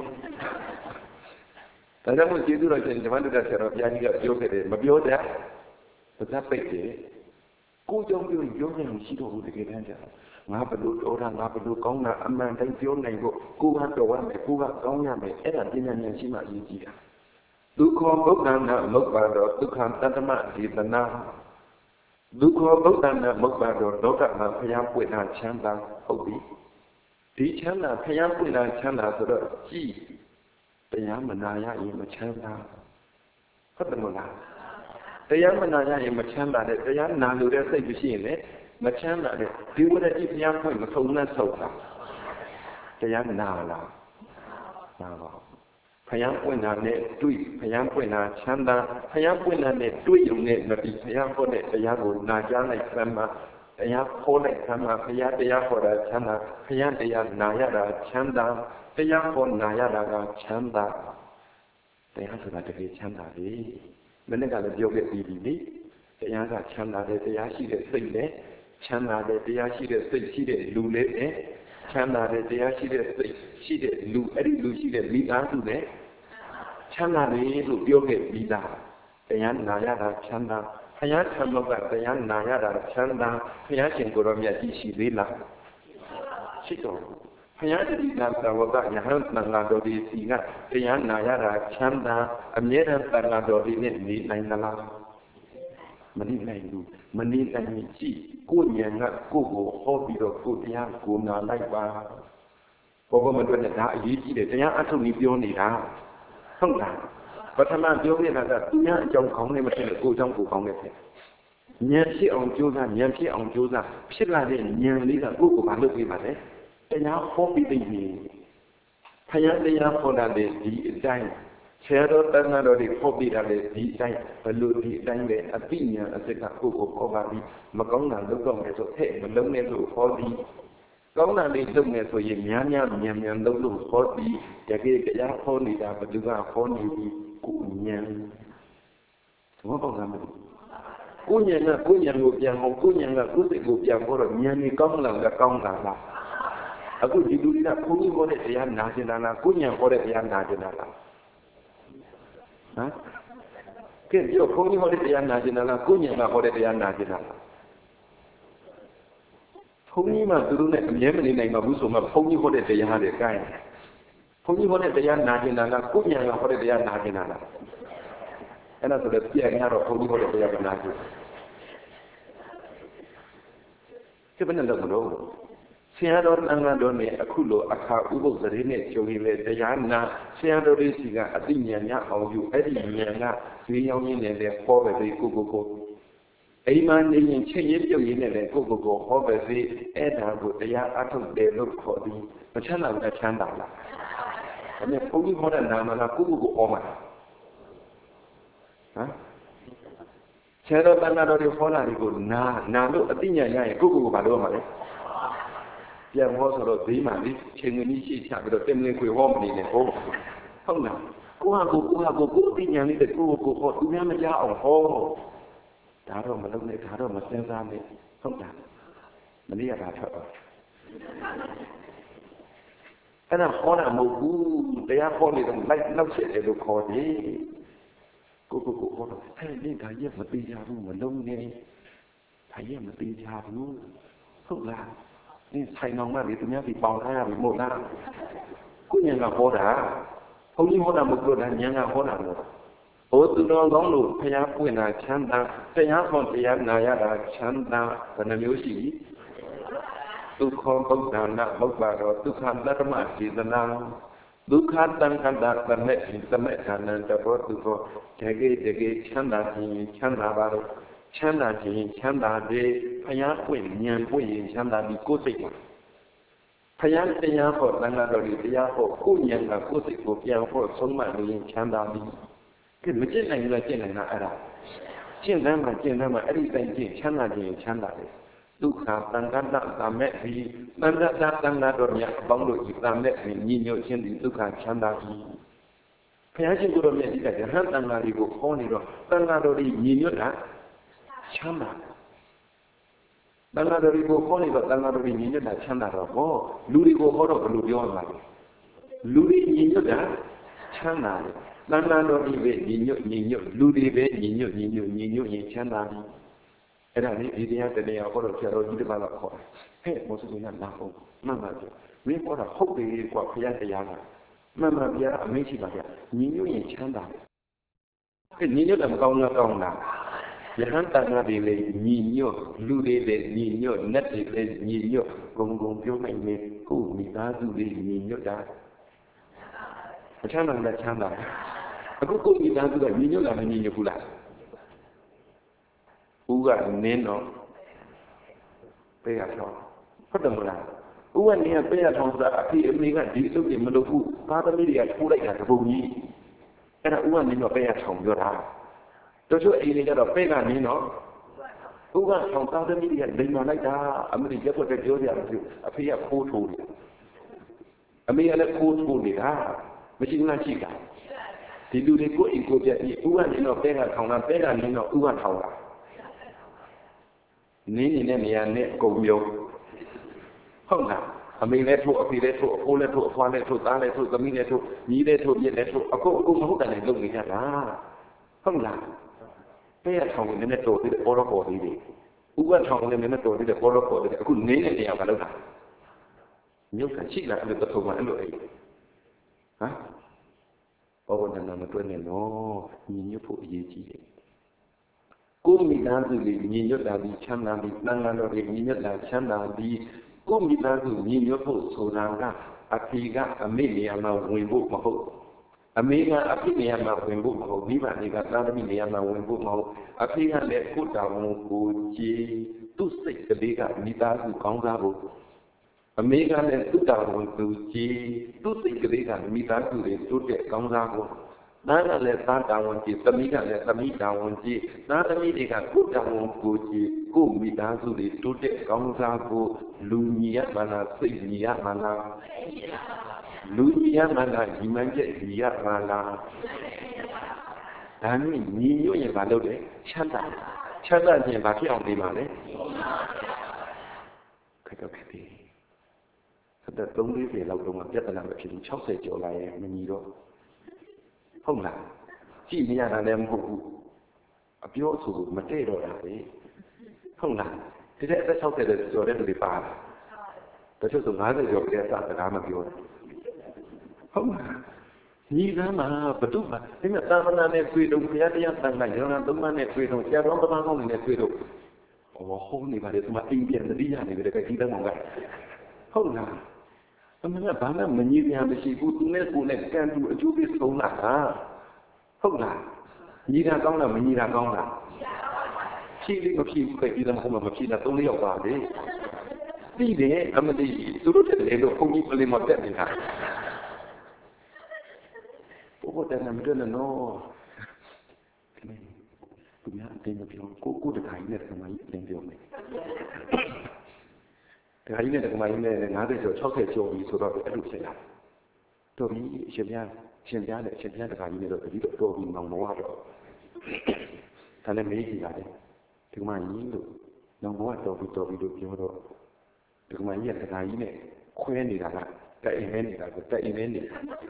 A: ဒါကြောင့်မို့ကျေးဇူးတော်ရှင်ဓမ္မတုဒ္ဒဆရာတော်ဘုရားကြီးကပြောခဲ့တယ်မပြောတဲ့ပဇတ်ပိတ်တယ်ကိုကြောင့်ပြောရင်ပြောနိုင်ရှိတော့ဘူးတကယ်တမ်းကျတော့ငါဘလို့တော်တာငါဘလို့ကောင်းတာအမှန်တိုင်းပြောနိုင်ဖို့ကိုကတော်ရမယ်ကိုကကောင်းရမယ်အဲ့ဒါပညာဉာဏ်ရှိမှအရေးကြီးတာဒုက္ခဘုဒ္ဓနာမုတ်ပါတော်ဒုက္ခတတ္တမဒေသနာဒုက္ခဘုဒ္ဓနာမုတ်ပါတော်လောကမှာဘုရားပွင့်တာချမ်းသာဟုတ်ပြီဒီချမ်းသာဘုရားပွင့်တာချမ်းသာဆိုတော့ကြည်တရားမနာရရင်မချမ်းသာဟုတ်တယ်မလားတရားမနာရရင်မချမ်းသာတဲ့တရားနာလို့တဲ့စိတ်မရှိရင်လည်းမချမ်းသာတဲ့ဒီဝရတိဘုရားဖွင့်မဆုံးနဲ့ဆုပ်တာတရားနာလားနာပါဘုရားပွင့်တာနဲ့တွေ့ဘုရားပွင့်တာချမ်းသာဘုရားပွင့်တာနဲ့တွေ့ုံနဲ့မပြီးဘုရားဟောတဲ့တရားကိုနာကြားလိုက်သမ်းမှာတရားဟောလိုက်သမ်းမှာဘုရားတရားဟောတာချမ်းသာဘုရားတရားနာရတာချမ်းသာတရားဟောနာရတာကချမ်းသာတရားဆိုတာတကယ်ချမ်းသာလေမနေ့ကလည်းပြောခဲ့ပြီးပြီလေတရားကချမ်းသာတယ်တရားရှိတဲ့စိတ်နဲ့ချမ်းသာတယ်တရားရှိတဲ့စိတ်ရှိတဲ့လူလေးနဲ့ချမ်းသာတယ်တရားရှိတဲ့စိတ်ရှိတဲ့လူအဲ့ဒီလူရှိတဲ့မိသားစုနဲ့ချမ်းသာတယ်လို့ပြောခဲ့ပြီးသားတရားနာရတာချမ်းသာဘုရားထံကတရားနာရတာချမ်းသာဘုရားရှင်ကိုယ်တော်မြတ်ကြီးရှိသေးလားရှိတော်ဘုရားတတိယသဝကယဟန်သံဃာတော်ဒီစီကတရားနာရတာချမ်းသာအမြဲတမ်းသံဃာတော်ဒီနဲ့နေနိုင်သလားမနေနိုင်ဘူးမနေနိုင်ရင်ကြည့်ကိုဉာဏ်ကကိုယ့်ကိုဟောပြီးတော့ကိုတရားကိုနာလိုက်ပါဘောကမတွေ့တဲ့ဒါအရေးကြီးတယ်တရားအထုတ်ပြီးပြောနေတာဟုတ်လားပထမပြောခဲ့တာကသူများအကြောင်းကောင်းနေမဖြစ်လို့ကိုယ်အကြောင်းကိုကောင်းနေဖြစ်ဉာဏ်ဖြစ်အောင်ကြိုးစားဉာဏ်ဖြစ်အောင်ကြိုးစားဖြစ်လာတဲ့ဉာဏ်လေးကကိုယ့်ကိုမလုပ်ပေးပါနဲ့တရားဟောပြီးသိပြီဘုရားတရားဟောတာလေဒီအတိုင်းဆရာတော်တန်ခါတော်တွေဟောပြီးတာလေဒီအတိုင်းဘလို့ဒီအတိုင်းပဲအပိညာအစစ်ကကိုယ့်ကိုဟောပါပြီးမကောင်းတာလုပ်တော့မယ်ဆိုဟဲ့မလုံးနဲ့လို့ဟောပြီးကောင်းတာလေးလုပ်မယ်ဆိုရင်များများမြန်မြန်လုပ်လို့ဟောပြီးတကယ်တရားဟောနေတာဘယ်သူကဟောနေပြီးကိုဉာဏ်ဘောပေါက်လာမလို့ကိုဉာဏ်ကကိုဉာဏ်ကိုပြန်အောင်ကိုဉာဏ်ကကိုယ်စိတ်ကိုပြန်ဟောတော့ဉာဏ်ကြီးကောင်းလာကကောင်းတာလားအခုဒီလူတွေကဘုန်းကြီးဟောတဲ့တရားနာကျင်တာလားကိုဉာဏ်ဟောတဲ့တရားနာကျင်တာလားဟမ်ကဲပြောဘုန်းကြီးဟောတဲ့တရားနာကျင်တာလားကိုဉာဏ်ကဟောတဲ့တရားနာကျင်တာလားဘုန်းကြီးမှသူတို့နဲ့အမြဲမနေနိုင်ပါဘူးဆိုမှဘုန်းကြီးဟောတဲ့တရားတွေကိုင်းဘုန်းကြီးဟောတဲ့တရားနာကျင်တာလားကိုဉာဏ်ကဟောတဲ့တရားနာကျင်တာလားအဲ့ဒါဆိုတော့ပြန်ရတော့ဘုန်းကြီးဟောတဲ့တရားကနာကျင်ဒီဘယ်နဲ့လုပ်မလို့ဆရာတော်အင်္ဂါတော်နဲ့အခုလိုအခါဥပုသ်သတင်းနဲ့ကြုံရင်လေတရားနာဆရာတော်တွေစီကအသိဉာဏ်ရအောင်ယူအဲ့ဒီဉာဏ်ကဈေးရောင်းရင်းနဲ့လေဟောပဲဒီကိုကိုကိုအိမ်မှာနေရင်ချက်ရည်ပြုတ်ရင်းနဲ့လေကိုကိုကိုဟောပဲဒီအဲ့ဒါကိုတရားအထုတ်တယ်လို့ခေါ်ပြီးမချမ်းသာဘူးချမ်းသာလားဒါနဲ့ဘုန်းကြီးဟောတဲ့နာမလားကိုကိုကိုဟောမှာဟမ်ဆရာတော်တန်ခါတော်တွေဟောတာတွေကိုနာနာလို့အသိဉာဏ်ရရင်ကိုကိုကိုဘာလို့ဟောမှာလဲပြန်ဟောဆိုတော့ဈေးမှာလေချိန်ငွေကြီးရှိချပြီးတော့တင်မလင်ခွေဟောမနေနဲ့ဟုတ်ဟုတ်လားကိုဟာကိုကိုဟာကိုကိုအသိဉာဏ်လေးတဲ့ကိုကိုကိုဟောသူများမကြားအောင်ဟောဒါတော့မလုပ်နဲ့ဒါတော့မစင်စားနဲ့ဟုတ်လားမလေးရတာထွက်တော့အဲ့ဒါဟောတာမဟုတ်ဘူးတရားဟောနေတော့လိုက်နောက်ဆက်တယ်လို့ခေါ်တယ်ကိုကိုကိုဟောတော့အဲ့ဒီဒါရက်မသေးကြဘူးမလုံးနဲ့ဒါရက်မသေးကြဘူးဟုတ်လားဒီဆိုင်အောင်မလေးသူများဒီပေါင်ထားရပြီမဟုတ်လားကိုဉာဏ်ကဟောတာဘုန်းကြီးဟောတာမဟုတ်လို့ဒါဉာဏ်ကဟောတာလို့ဟိုသူတော်ကောင်းလို့ဖျားပွင့်တာချမ်းသာတရားဟောတရားနာရတာချမ်းသာဘယ်နှမျိုးရှိဒုက္ခဗုဒ္ဓနာဘုရားတော်ဒုက္ခတရမစေတနာဒုက္ခတံခန္ဓာတမဲ့တမဲ့ခန္ဓာတဘောသူတော်တကယ်တကယ်ချမ်းသာခြင်းချမ်းသာပါတော့ချမ်းသာခြင်းချမ်းသာတဲ့ဖျားပွင့်ဉာဏ်ပွင့်ရင်ချမ်းသာပြီးကိုယ်စိတ်မှာဖျားတရားဟောတန်ခါတော်ဒီတရားဟောကိုဉာဏ်ကကိုယ်စိတ်ကိုပြန်ဟောဆုံးမလို့ရင်ချမ်းသာပြီးကဲမကျင့်နိုင်ဘူးလားကျင့်နိုင်တာအဲ့ဒါကျင့်တယ်မှာကျင့်တယ်မှာအဲ့ဒီတိုင်းကျင့်ချမ်းသာခြင်းချမ်းသာတယ်ဒုက္ခတန်ခါတတမဲ့ဒီတန်ခါတတန်ခါတော်မြတ်ပေါင်းလို့ဒီတမဲ့ညီညွတ်ခြင်းဒီဒုက္ခချမ်းသာပြီးဘုရားရှင်ကိုယ်တော်မြတ်ကြီးကရဟန်းတန်ခါတွေကိုခေါ်နေတော့တန်ခါတော်ဒီညီညွတ်တာချမ်းသာတန်ခါတော်တွေကိုခေါ်နေတော့တန်ခါတော်ဒီညီညွတ်တာချမ်းသာတော့ဟောလူတွေကိုခေါ်တော့ဘယ်လိုပြောရမှာလဲလူတွေညီညွတ်တာချမ်းသာတယ်တန်ခါတော်ဒီပဲညီညွတ်ညီညွတ်လူတွေပဲညီညွတ်ညီညွတ်ညီညွတ်ရင်ချမ်းသာပြီအဲ့ဒါလေးဒီတရားတည်းဟောတော့ဆရာတော်ကြီးတပါးကခေါ်တယ်ဟဲ့မောစကုနာလာဟုတ်မှန်ပါဗျမင်းဟောတာဟုတ်တယ်ကွာဘုရားတရားကမှန်ပါဗျာအမေးရှိပါဗျညီညွတ်ရင်ချမ်းသာတယ်ဟဲ့ညီညွတ်တယ်မကောင်းလားကောင်းလားယဟန်တန်ခါတွေလည်းညီညွတ်လူတွေလည်းညီညွတ်နတ်တွေလည်းညီညွတ်ဂုံဂုံပြောနိုင်နေကိုယ်မိသားစုလေးညီညွတ်တာချမ်းသာတယ်ချမ်းသာအခုကိုယ်မိသားစုကညီညွတ်လာမညီညွတ်ဘူးလားဦးကနင်းတော့ပေးရတော့ဟုတ်တယ်မလားဦးကနေကပေးရထောင်ဆိုတာအဖေအမေကဒီစုပ်တွေမလုပ်ဘူးသားသမီးတွေကထိုးလိုက်တာတပုံကြီးအဲ့ဒါဦးကနေတော့ပေးရထောင်ပြောတာတို့ချို့အိမ်တွေကြတော့ပေးကနင်းတော့ဦးကထောင်သားသမီးတွေကလိမ်မာလိုက်တာအမေရက်ွက်တဲ့ပြောကြတယ်အဖေကခိုးထိုးတယ်အမေကလည်းခိုးထိုးနေတာမရှိမှရှိတာဒီလူတွေကိုအိမ်ကိုပြတ်ပြီးဦးကနေတော့ပေးကထောင်တာပေးကနင်းတော့ဦးကထောင်တာနင်းနေတဲ့နေရာနဲ့အကုန်မျိုးဟုတ်လားအမေလည်းထို့အဖေလည်းထို့အဖိုးလည်းထို့အဖွားလည်းထို့သားလည်းထို့သမီးလည်းထို့ညီလည်းထို့မြစ်လည်းထို့အကုန်အကုန်မဟုတ်တယ်လုပ်နေကြတာဟုတ်လားပေးရထောင်နေနဲ့တော်သေးတယ်ပေါ်တော့ပေါ်သေးတယ်ဥပထောင်နေနဲ့တော်သေးတယ်ပေါ်တော့ပေါ်သေးတယ်အခုနင်းတဲ့နေရာကလောက်တာမြုပ်တာရှိလားအဲ့လိုတစ်ထုံမှအဲ့လိုအဲ့ဟမ်ဘောကနာမတွဲနေတော့ညီညွတ်ဖို့အရေးကြီးတယ်ကိုမိသားစုလေးညီညွတ်တာပြီးချမ်းသာပြီးတန်ခါတော်တွေညီညွတ်တာချမ်းသာပြီးကိုမိသားစုညီညွတ်ဖို့ဆိုတာကအဖေကအမေနေရာမှာဝင်ဖို့မဟုတ်အမေကအဖေနေရာမှာဝင်ဖို့မဟုတ်မိဘတွေကသားသမီးနေရာမှာဝင်ဖို့မဟုတ်အဖေကလည်းကိုတောင်ကိုကြည်သူ့စိတ်ကလေးကမိသားစုကောင်းစားဖို့အမေကလည်းသူ့တောင်ကိုကြည်သူ့စိတ်ကလေးကမိသားစုတွေတိုးတက်ကောင်းစားဖို့သားကလည်းသားတောင်းဝန်ကြည့်သမီးကလည်းသမီးတောင်းဝန်ကြည့်သားသမီးတွေကကိုယ်တောင်းဝန်ကိုကြည့်ကိုမိသားစုတွေတိုးတက်ကောင်းစားဖို့လူညီရမှလားစိတ်ညီရမှလားလူညီရမှလားဒီမှန်ချက်ညီရမှလားဒါနဲ့ညီညွတ်ရင်ဘာလုပ်လဲချမ်းသာချမ်းသာခြင်းဘာဖြစ်အောင်နေမှာလဲခက်တော့ခက်တယ်ဆက်တဲ့သုံးလေးပေလောက်တော့ပြဿနာမဖြစ်ဘူး၆၀ကျော်လာရင်မညီတော့ဟုတ်လားကြည့်မရတာလည်းမဟုတ်ဘူးအပြောအဆိုမတည့်တော့တာပဲဟုတ်လားဒီတဲ့အသက်၆၀ကျော်တဲ့လူတွေပါလားတချို့ဆို၅၀ကျော်ကလေးစစကားမပြောဘူးဟုတ်လားညီကမ်းမှာဘု து မှာဒီမှာသာမဏေနဲ့တွေ့တော့ဘုရားတရားတန်ခါရဟန်းသုံးပါးနဲ့တွေ့တော့ဆရာတော်ပမာကောင်းနေနဲ့တွေ့တော့ဩဟောနေပါလေဒီမှာအိမ်ပြန်တတိယနေပြီတကယ်ကြီးတန်းကောင်ကဟုတ်လားအမှန်ကဘာမှမညီပြန်မရှိဘူးသူနဲ့ကိုယ်နဲ့ကံတူအကျိုးပေးဆုံးလာတာဟုတ်လားညီတာကောင်းလားမညီတာကောင်းလားဖြီးလေးမဖြီးဘူးပဲဒီတော့မဖြီးတာသုံးလေးယောက်ပါလေပြီးတယ်အမတိသူတို့တည်းလို့ဘုန်းကြီးပလင်မတက်နေတာ What then I'm doing no. To be honest, I'm going to go to the China to my Indian. The China to my Indian, and others are chocolate joy, so that everything. To me, Shimia, Shimia, Shimia, the China to be the going on water. And then maybe I to my Indo, no water to be to be to Kyoto. To my yet the China, Queenie, that immense, that immense.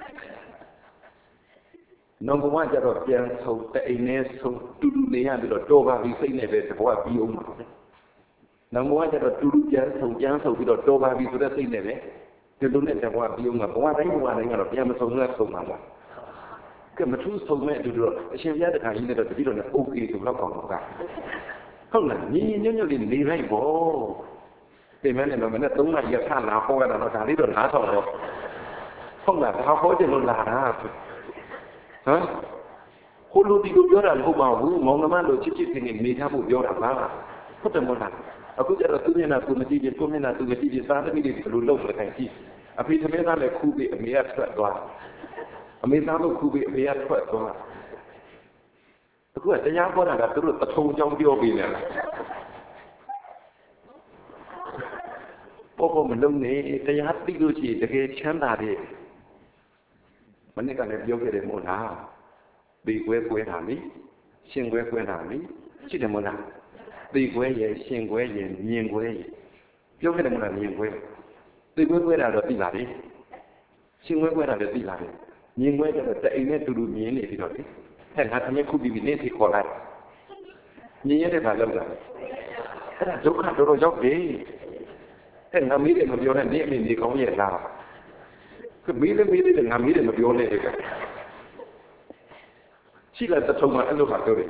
A: Number one, that of young so the Ines so to do the end of the door, we say never to what you. Number one, that of two young so young so with the door, we could say never. To do that, what you want, one thing, one thing, of young so not so much. Come a true so many to do, she had the kind of the video okay to look on that. Hold on, you know, in the rainbow. The man in the minute don't like your son now, for another little hat or hold on, how hard you will laugh. Hả? Hôn luôn đi cũng nhớ là hôn bảo hôn mong nó mang đồ chip chip thì mình đi theo một vô đảm bảo là không thể một lần. Ở quốc gia là tự nhiên là từ mình đi đến quốc nên là từ mình đi đến xa nó đi đến luôn lâu rồi thành chi. À vì thế ra là khu bị Mỹ Ất thuận toàn. À mình ra một khu bị Mỹ Ất thuận toàn. Tôi cứ ở đây nhá, có là là tôi được tập trung trong video vì này. Bố mình đông này, tôi hát đi đôi chỉ để cái chán đà thì mình nên cái điều cái một là bị quê quê làm đi, xin quê quê làm đi, chỉ là một là bị quê gì, xin quê gì, nhiên quê gì, điều cái một là nhiên quê, bị quê quê là được đi làm đi, xin quê quê là được đi làm đi, nhiên quê là tại nên từ đủ nhiên này thì được đi, thành ra thằng khu bị nên thì khỏi lại, nhiên này phải làm rồi, cái là dấu khăn rồi dấu đi, thành ra mỹ để một điều này mình thì có gì làm. Cái mỹ lên mỹ lên đừng làm mỹ để mà vô lên được. Chỉ là tập trung mà anh luôn phải rồi.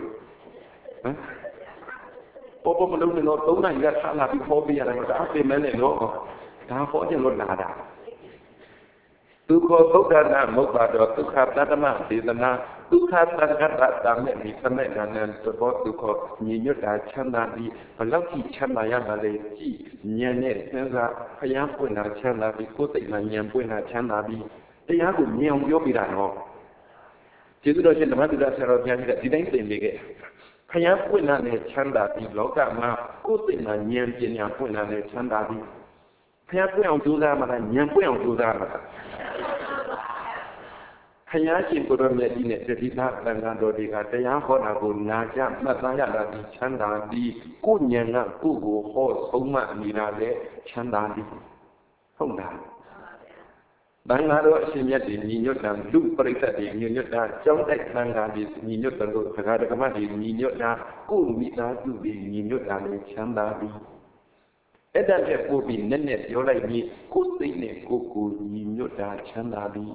A: Bố bố mà lúc này nó tối nay ra khá là bị phô bia này mà đã tìm mấy này nó đã phó cho nó là đã. Tu khô tốt ra là một bà đó tu khát ra đám mạng thì là tu khát ra khát ra đám mẹ mình thân mẹ là nên tôi có tu khô nhìn nhớ đã chăn ra đi và lúc khi chăn ra là để chỉ nhận nhẹ nên ra phải nhớ quên là chăn ra đi cố tình là nhận quên là chăn ra đi để nhớ cũng nhiều nhiều bị đàn họ chỉ tôi trên tấm tự ra sẽ rồi nhận được đi đánh tiền về cái phải nhớ quên là để chăn ra đi lúc cả mà cố tình là nhận tiền nhận quên là để chăn ra đi phải nhớ quên ông tu ra mà là nhận quên ông tu ra mà hay nhớ chuyện của tôi này đi này để đi ra làm ngàn đồ đi cả để nhớ họ là buồn ngã chạm mà ta nhớ là đi chán đàn đi cố nhận là cố cố họ sống mà đi ra để chán đàn đi không đàn đáng ngã đó xin nhớ đi nhìn nhớ đàn lúc bơi ta đi nhìn nhớ đàn trong đại đáng ngã đi nhìn nhớ đàn rồi phải ra cái gì nhìn nhớ đàn cố bị đàn tu đi nhìn nhớ đàn để chán đàn đi ở đây là cố bị nên này điều này đi cố tình này cố cố nhìn nhớ đàn chán đàn đi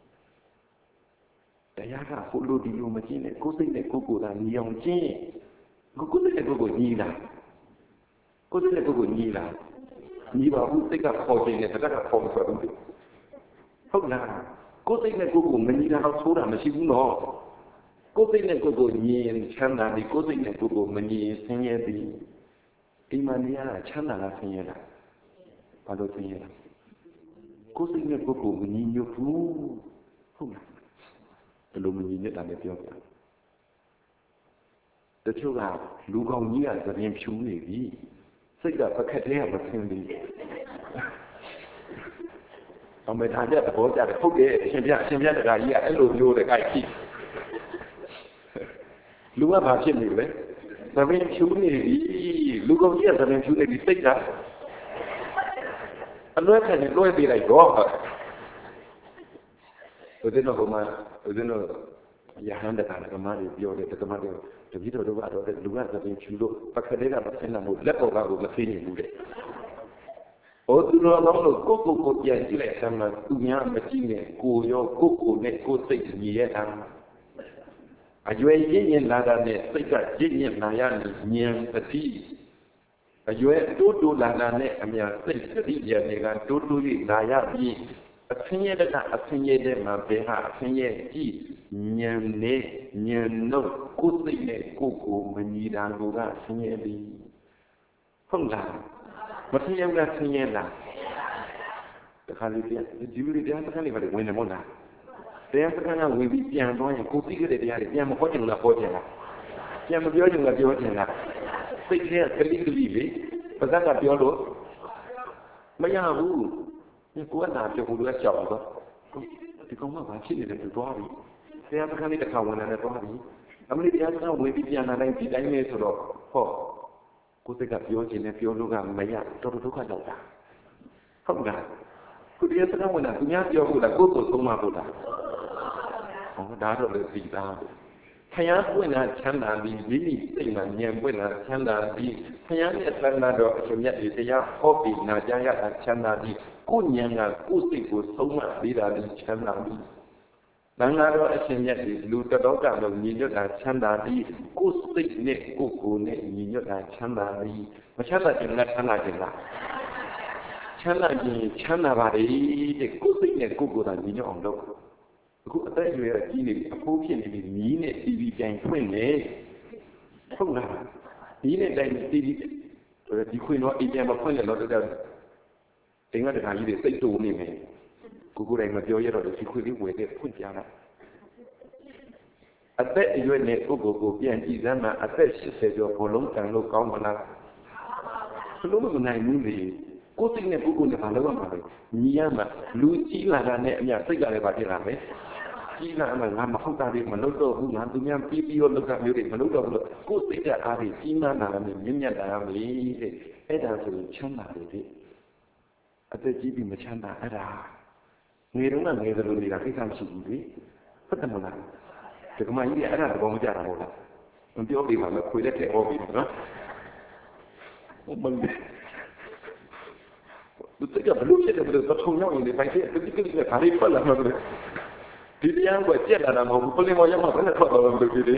A: đại家看，葫芦的有么子呢？古时呢，古古的娘子，古古的古古泥啦，古时的古古泥啦，泥巴古这个靠近呢，这个靠不出来的。好啦，古时呢古古没泥啦，好粗啦，没细骨咯。古时呢古古泥强大的，古时呢古古没泥深夜的，伊嘛你啊强大啦深夜啦，把都深夜啦。古时呢古古没泥有苦，好啦。လူမကြီးနဲ့တာလည်းပြောပြတချို့ကလူကောင်းကြီးကသတင်ဖြူနေပြီစိတ်ကပကက်သေးရမဆင်းဘူးအမေထားကြသဘောကျတယ်ဟုတ်တယ်အရှင်ပြအရှင်ပြတကာကြီးကအဲ့လိုမျိုးတဲ့ကြိုက်ကြည့်လူကဘာဖြစ်နေလဲသတင်ဖြူနေပြီလူကောင်းကြီးကသတင်ဖြူနေပြီစိတ်ကအလွဲခံနေလွဲပေးလိုက်တော့ဦးဇင်းတို့ကမှဦးဇင်းတို့ရဟန်းတကာကမားတွေပြောတယ်တက္ကမတွေတပည့်တော်တို့ကတော့လူကသပင်ဖြူလို့ပကလေးကမဆင်းနိုင်ဘူးလက်ပေါ်ကကိုမဆင်းနိုင်ဘူးတဲ့။ဟောသူတော်ကောင်းလို့ကိုကိုကိုပြန်ကြည့်လိုက်ဆမ်းမှာသူများမကြည့်နဲ့ကိုရောကိုကိုနဲ့ကိုစိတ်ညီရဲ့တာအရွယ်ရင့်ရင်လာတာနဲ့စိတ်ကရင့်ရင်လာရဉာဏ်တတိအရွယ်တိုးတိုးလာတာနဲ့အများစိတ်တတိဉာဏ်တွေကတိုးတိုး၍လာရပြီးအဖင်းရဲတဲ့အဖင်းရဲတဲ့မှာဘယ်ဟာအဖင်းရဲကြည့်ဉာဏ်နဲ့ဉာဏ်တို့ကိုယ်သိနဲ့ကိုယ်ကိုမညီတာကိုကဆင်းရဲပြီဟုတ်လားမဆင်းရဲဘူးဆင်းရဲလားတခါလေးပြန်ဒီလိုလေးပြန်တခါလေးပါလေဝင်နေမို့လားတရားစခန်းကဝင်ပြီးပြန်သွားရင်ကိုသိခဲ့တဲ့တရားတွေပြန်မဟောချင်လားဟောချင်လားပြန်မပြောချင်လားပြောချင်လားစိတ်ထဲကကလိကလိလေပါဇက်ကပြောလို့မရဘူးကိုကနာပြောဘူးလို့ကြောက်တော့ဒီကောင်ကဘာဖြစ်နေလဲသူသွားပြီတရားစခန်းလေးတစ်ခါဝင်လာတယ်သွားပြီအမလေးတရားစခန်းဝင်ပြီးပြန်လာတိုင်းဒီတိုင်းပဲဆိုတော့ဟောကိုစိတ်ကပြောချင်တယ်ပြောလို့ကမရတော်တော်ဒုက္ခရောက်တာဟုတ်လားကိုတရားစခန်းဝင်လာသူများပြောဖို့လားကိုယ်ကိုသုံးမဖို့လားဟောဒါတော့လေဒီသားဖယားပွင့်လာချမ်းသာပြီးမိမိစိတ်မှာဉာဏ်ပွင့်လာချမ်းသာပြီးဖယားရဲ့သန္တာတော်အရှင်မြတ်ဒီတရားဟောပြီးနာကြားရတာချမ်းသာပြီးကိုဉာဏ်ကကိုစိတ်ကိုသုံးမပြီးတာပြီးချမ်းသာပြီးသန္တာတော်အရှင်မြတ်ဒီလူတတော်ကတော့ညီညွတ်တာချမ်းသာပြီးကိုစိတ်နဲ့ကိုကိုယ်နဲ့ညီညွတ်တာချမ်းသာပြီးမချမ်းသာခြင်းနဲ့ချမ်းသာခြင်းလားချမ်းသာခြင်းချမ်းသာပါလေတဲ့ကိုစိတ်နဲ့ကိုကိုယ်သာညီညွတ်အောင်လုပ်အခုအသက်အရွယ်ကြီးနေအဖိုးဖြစ်နေပြီမြင်းနဲ့တီဗီတိုင်ဖွင့်နေဟုတ်လားမြင်းနဲ့တိုင်တီဗီဒီခွင့်တော့အိမ်ပြန်မဖွင့်ရတော့တော့အိမ်ကတခါကြီးတွေစိတ်တူနေမယ်ကိုကိုယ်တိုင်မပြောရတော့ဒီခွင့်လေးဝယ်တဲ့ဖွင့်ပြတာအသက်အရွယ်နဲ့ကိုကိုကိုပြန်ကြည့်စမ်းမှအသက်၈၀ကျော်ဘလုံးတန်လို့ကောင်းမလားဘလို့မနိုင်ဘူးလေကိုယ်စိတ်နဲ့ကိုကိုနဲ့ဘာလို့မှမလဲညီရမှာလူကြီးလာတာနဲ့အမြစိတ်ကလည်းပါဖြစ်လာမယ်ကြီးလာမှငါမဟုတ်တာတွေမလုပ်တော့ဘူးငါသူများပြီးပြီးတော့လုပ်တာမျိုးတွေမလုပ်တော့ဘူးကိုယ်စိတ်ကအားဖြင့်ကြီးမားလာတယ်မြင့်မြတ်လာရမယ်တဲ့အဲ့ဒါဆိုချမ်းသာတယ်တဲ့အသက်ကြီးပြီးမချမ်းသာအဲ့ဒါငယ်တုန်းကငယ်သလိုနေတာကိစ္စမရှိဘူးလေဟုတ်တယ်မလားဒီကမကြီးကအဲ့ဒါသဘောမကျတာမဟုတ်လားမပြောပြီးပါမယ်ခွေလက်ထဲဟောပြီးနော်ဟုတ်မလဲသူတကယ်ဘလို့ဖြစ်တယ်ဘလို့သုံးရောက်နေပိုင်တဲ့ဒီကိစ္စကခါလေးပတ်လာမှာလေဒီတရားကကြက်လာတာမဟုတ်ဘူးပလင်မော်ရောက်မှဘယ်နဲ့ထွက်သွားလို့ဒီဒီ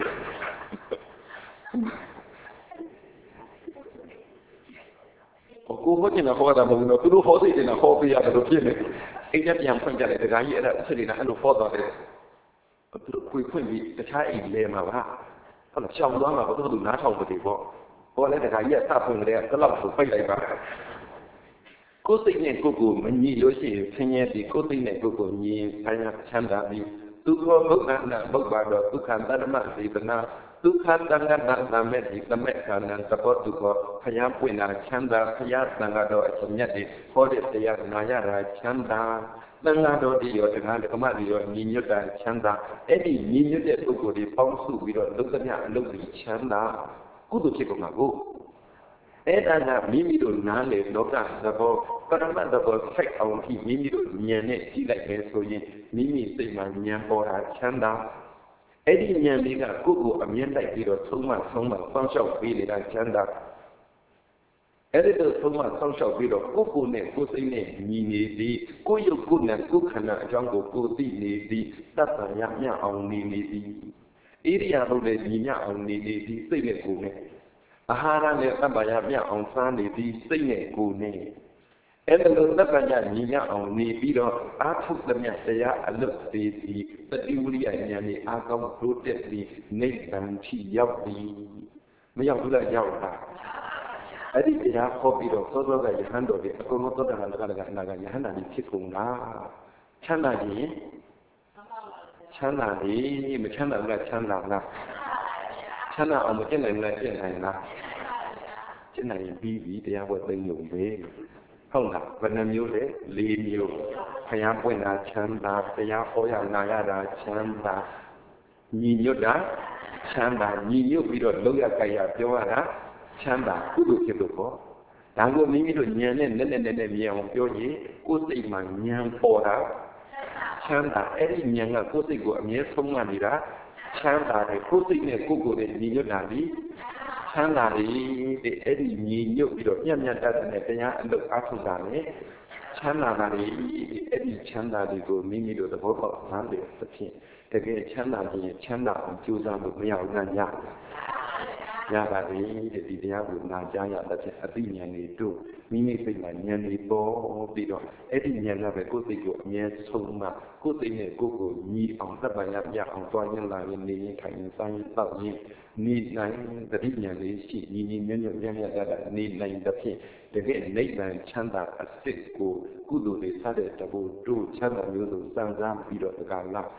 A: ကိုဟောချင်တာဟောတာမဟုတ်ဘူးသူတို့ဟောသိတယ်လားဟောပြရတယ်လို့ဖြစ်နေအိမ်ကပြန်ဖွင့်ကြတယ်တခါကြီးအဲ့ဒါအစ်လေးနဲ့အဲ့လိုဟောသွားတယ်သူတို့ခွေဖွင့်ပြီးတခြားအိမ်လဲမှာပါဟုတ်လားရှောင်သွားမှာဘာလို့သူနားထောင်မတည်ပေါ့ဟောလဲတခါကြီးကစဖွင့်ကြတယ်ကလောက်ဆိုပိတ်လိုက်ပါကိုယ်စိတ်နဲ့ကိုယ်ကိုမညီလို့ရှိရင်ဆင်းရဲပြီးကိုယ်စိတ်နဲ့ကိုယ်ကိုညီဆိုင်ရာချမ်းသာပြီးဒုက္ခဘုက္ခနာဘုက္ခတော့ဒုက္ခတမစေတနာဒုက္ခတန်ခါနာမဲ့ဒီတမဲ့ခန္ဓာသဘောဒုက္ခဖျားပွင့်လာချမ်းသာဖျားတန်ခါတော့အချက်မြတ်တွေဟောတဲ့တရားနာရတာချမ်းသာတန်ခါတော့ဒီရောတရားဓမ္မတွေရောညီညွတ်တာချမ်းသာအဲ့ဒီညီညွတ်တဲ့ပုဂ္ဂိုလ်တွေပေါင်းစုပြီးတော့ဒုက္ခမြအလုပ်တွေချမ်းသာကုသိုလ်ဖြစ်ကုန်မှာကိုအဲ့ဒါကမိမိတို့နားလေလောကသဘောပရမတ်သဘောစိုက်အောင်ကြည့်မိမိတို့ဉာဏ်နဲ့ကြည့်လိုက်မယ်ဆိုရင်မိမိစိတ်မှာဉာဏ်ပေါ်တာချမ်းသာအဲ့ဒီဉာဏ်လေးကကိုယ့်ကိုအမြဲလိုက်ပြီးတော့သုံးမသုံးမစောင့်ရှောက်ပေးနေတာချမ်းသာအဲ့ဒီတော့သုံးမစောင့်ရှောက်ပြီးတော့ကိုယ့်ကိုယ်နဲ့ကိုယ်စိတ်နဲ့ညီနေသည်ကိုယ့်ရုပ်ကိုယ်နဲ့ကိုယ်ခန္ဓာအကြောင်းကိုကိုယ်သိနေသည်တတ်တန်ရမြအောင်နေနေသည်ဣရိယာပုနဲ့ညီမြအောင်နေနေသည်စိတ်နဲ့ကိုယ်နဲ့အာဟာရနဲ့သဗ္ဗယမြအောင်စားနေပြီးစိတ်နဲ့ကိုယ်နဲ့အဲ့ဒါလိုသဗ္ဗညညီမြအောင်နေပြီးတော့အာထုသမျှတရားအလုတ်သေးပြီးတတိဝရိယဉာဏ်နဲ့အာကောင်းတိုးတက်ပြီးနိဗ္ဗာန်ထိရောက်ပြီးမရောက်ဘူးလားရောက်တာအဲ့ဒီတရားဟောပြီးတော့သောသောကယဟန်တော်တွေအကုန်လုံးသောတာပန်တက္ကရာအနာကယဟန်တာကြီးဖြစ်ကုန်တာချမ်းသာခြင်းချမ်းသာလေမချမ်းသာဘူးလားချမ်းသာလားချမ်းသာအောင်မကျင့်နိုင်ဘူးလားကျင့်နိုင်လားကျင့်နိုင်ပြီးပြီတရားပွဲသိမ့်လို့ပဲဟုတ်လားဘယ်နှမျိုးလဲ၄မျိုးဘုရားပွင့်တာချမ်းသာတရားဟောရနာရတာချမ်းသာညီညွတ်တာချမ်းသာညီညွတ်ပြီးတော့လောက်ရကြရပြောရတာချမ်းသာကုသိုလ်ဖြစ်လို့ပေါ့ဒါကိုမိမိတို့ဉာဏ်နဲ့နဲ့နဲ့နဲ့မြင်အောင်ပြောရင်ကိုယ်စိတ်မှာဉာဏ်ပေါ်တာချမ်းသာအဲ့ဒီဉာဏ်ကကိုယ်စိတ်ကိုအမြဲဆုံးမနေတာချမ်းသာတယ်ကိုယ်စိတ်နဲ့ကိုယ်ကိုယ်နဲ့ညီညွတ်တာဒီချမ်းသာတယ်တဲ့အဲ့ဒီညီညွတ်ပြီးတော့ပြတ်ပြတ်တတ်တဲ့တရားအလုပ်အားထုတ်တာလေချမ်းသာတာလေအဲ့ဒီချမ်းသာတွေကိုမိမိတို့သဘောပေါက်နားလည်သဖြင့်တကယ်ချမ်းသာခြင်းချမ်းသာအောင်ကြိုးစားလို့မရဘူးလားညရပါပြီတဲ့ဒီတရားကိုနာကြားရတဲ့ဖြင့်အသိဉာဏ်တွေတို့မိမိစိတ်မှာဉာဏ်တွေပေါ်ပြီးတော့အဲ့ဒီဉာဏ်ကပဲကိုယ်စိတ်ကိုအမြဲဆုံးမှကိုယ်စိတ်နဲ့ကိုယ်ကိုညီအောင်သဗ္ဗညပြအောင်တွားရင်လာရင်နေရင်ထိုင်ရင်စားရင်တောက်ရင်နေနိုင်တတိဉာဏ်လေးရှိညီညီညွတ်ညွတ်ပြည့်ပြည့်တတ်တာနေနိုင်တဲ့ဖြင့်တကယ်နိဗ္ဗာန်ချမ်းသာအစစ်ကိုကုသိုလ်တွေစတဲ့တဘူတို့ချမ်းသာမျိုးစုံစံစားပြီးတော့တက္ကလာ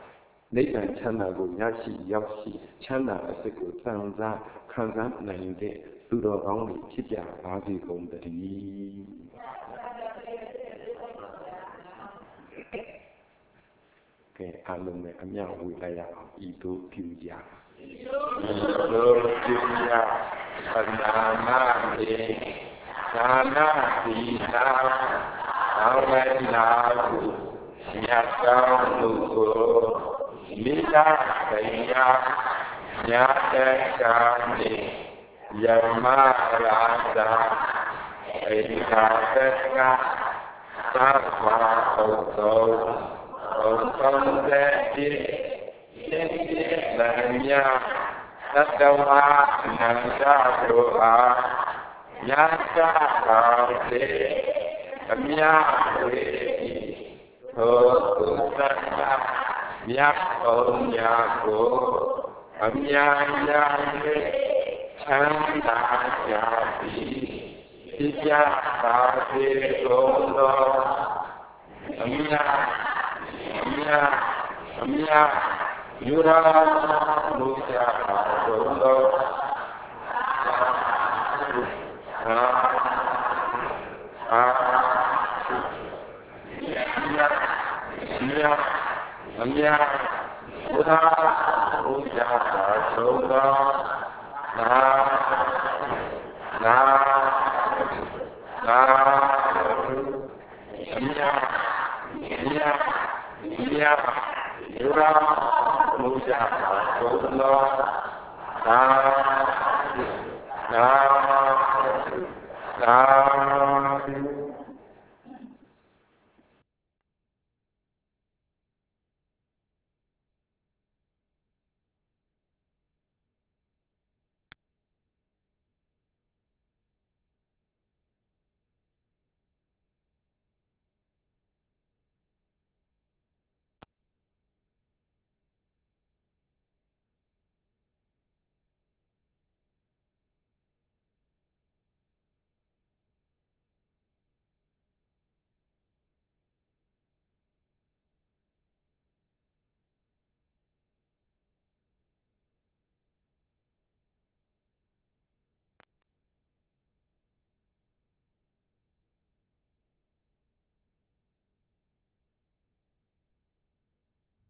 A: နိဗ္ဗာန်ချမ်းသာကိုရရှိရောက်ရှိချမ်းသာအစစ်ကိုတန်စားခံစားနိုင်တဲ့သူတော်ကောင်းတွေဖြစ်ကြပါစေကုန်သတည်းကဲအားလုံးနဲ့အမြောက်ဝေလိုက်ရအောင်ဤသို့ပြုကြဤသို့ပြုကြပနာမမေသာနာတိသာသာဝေနာဟုမြတ်သောလူကိုမိသားစိယာညာတေကာနိယမရာဇာဧကာသကသဗ္ဗာဥဒ္ဒောဥဒ္ဒောတေတိသိဉ္ဇမြသတ္တဝါနန္ဒတို့အားညာသာတေအမြဝေသောသုသတ္တမြတ်အောင်ညာကိုအမြာညာနဲ့ချမ်းသာကြသည်ဖြစ်ကြပါစေကုန်သောအမြာအမြာအမြာယူရာမူကြပါကုန်သောအာအာမြာမြာအမြာဘုရားဘုရားသာဆုံးသောနာနာနာအမြာအမြာအမြာယူရာဘုရားသာဆုံးသောနာနာနာ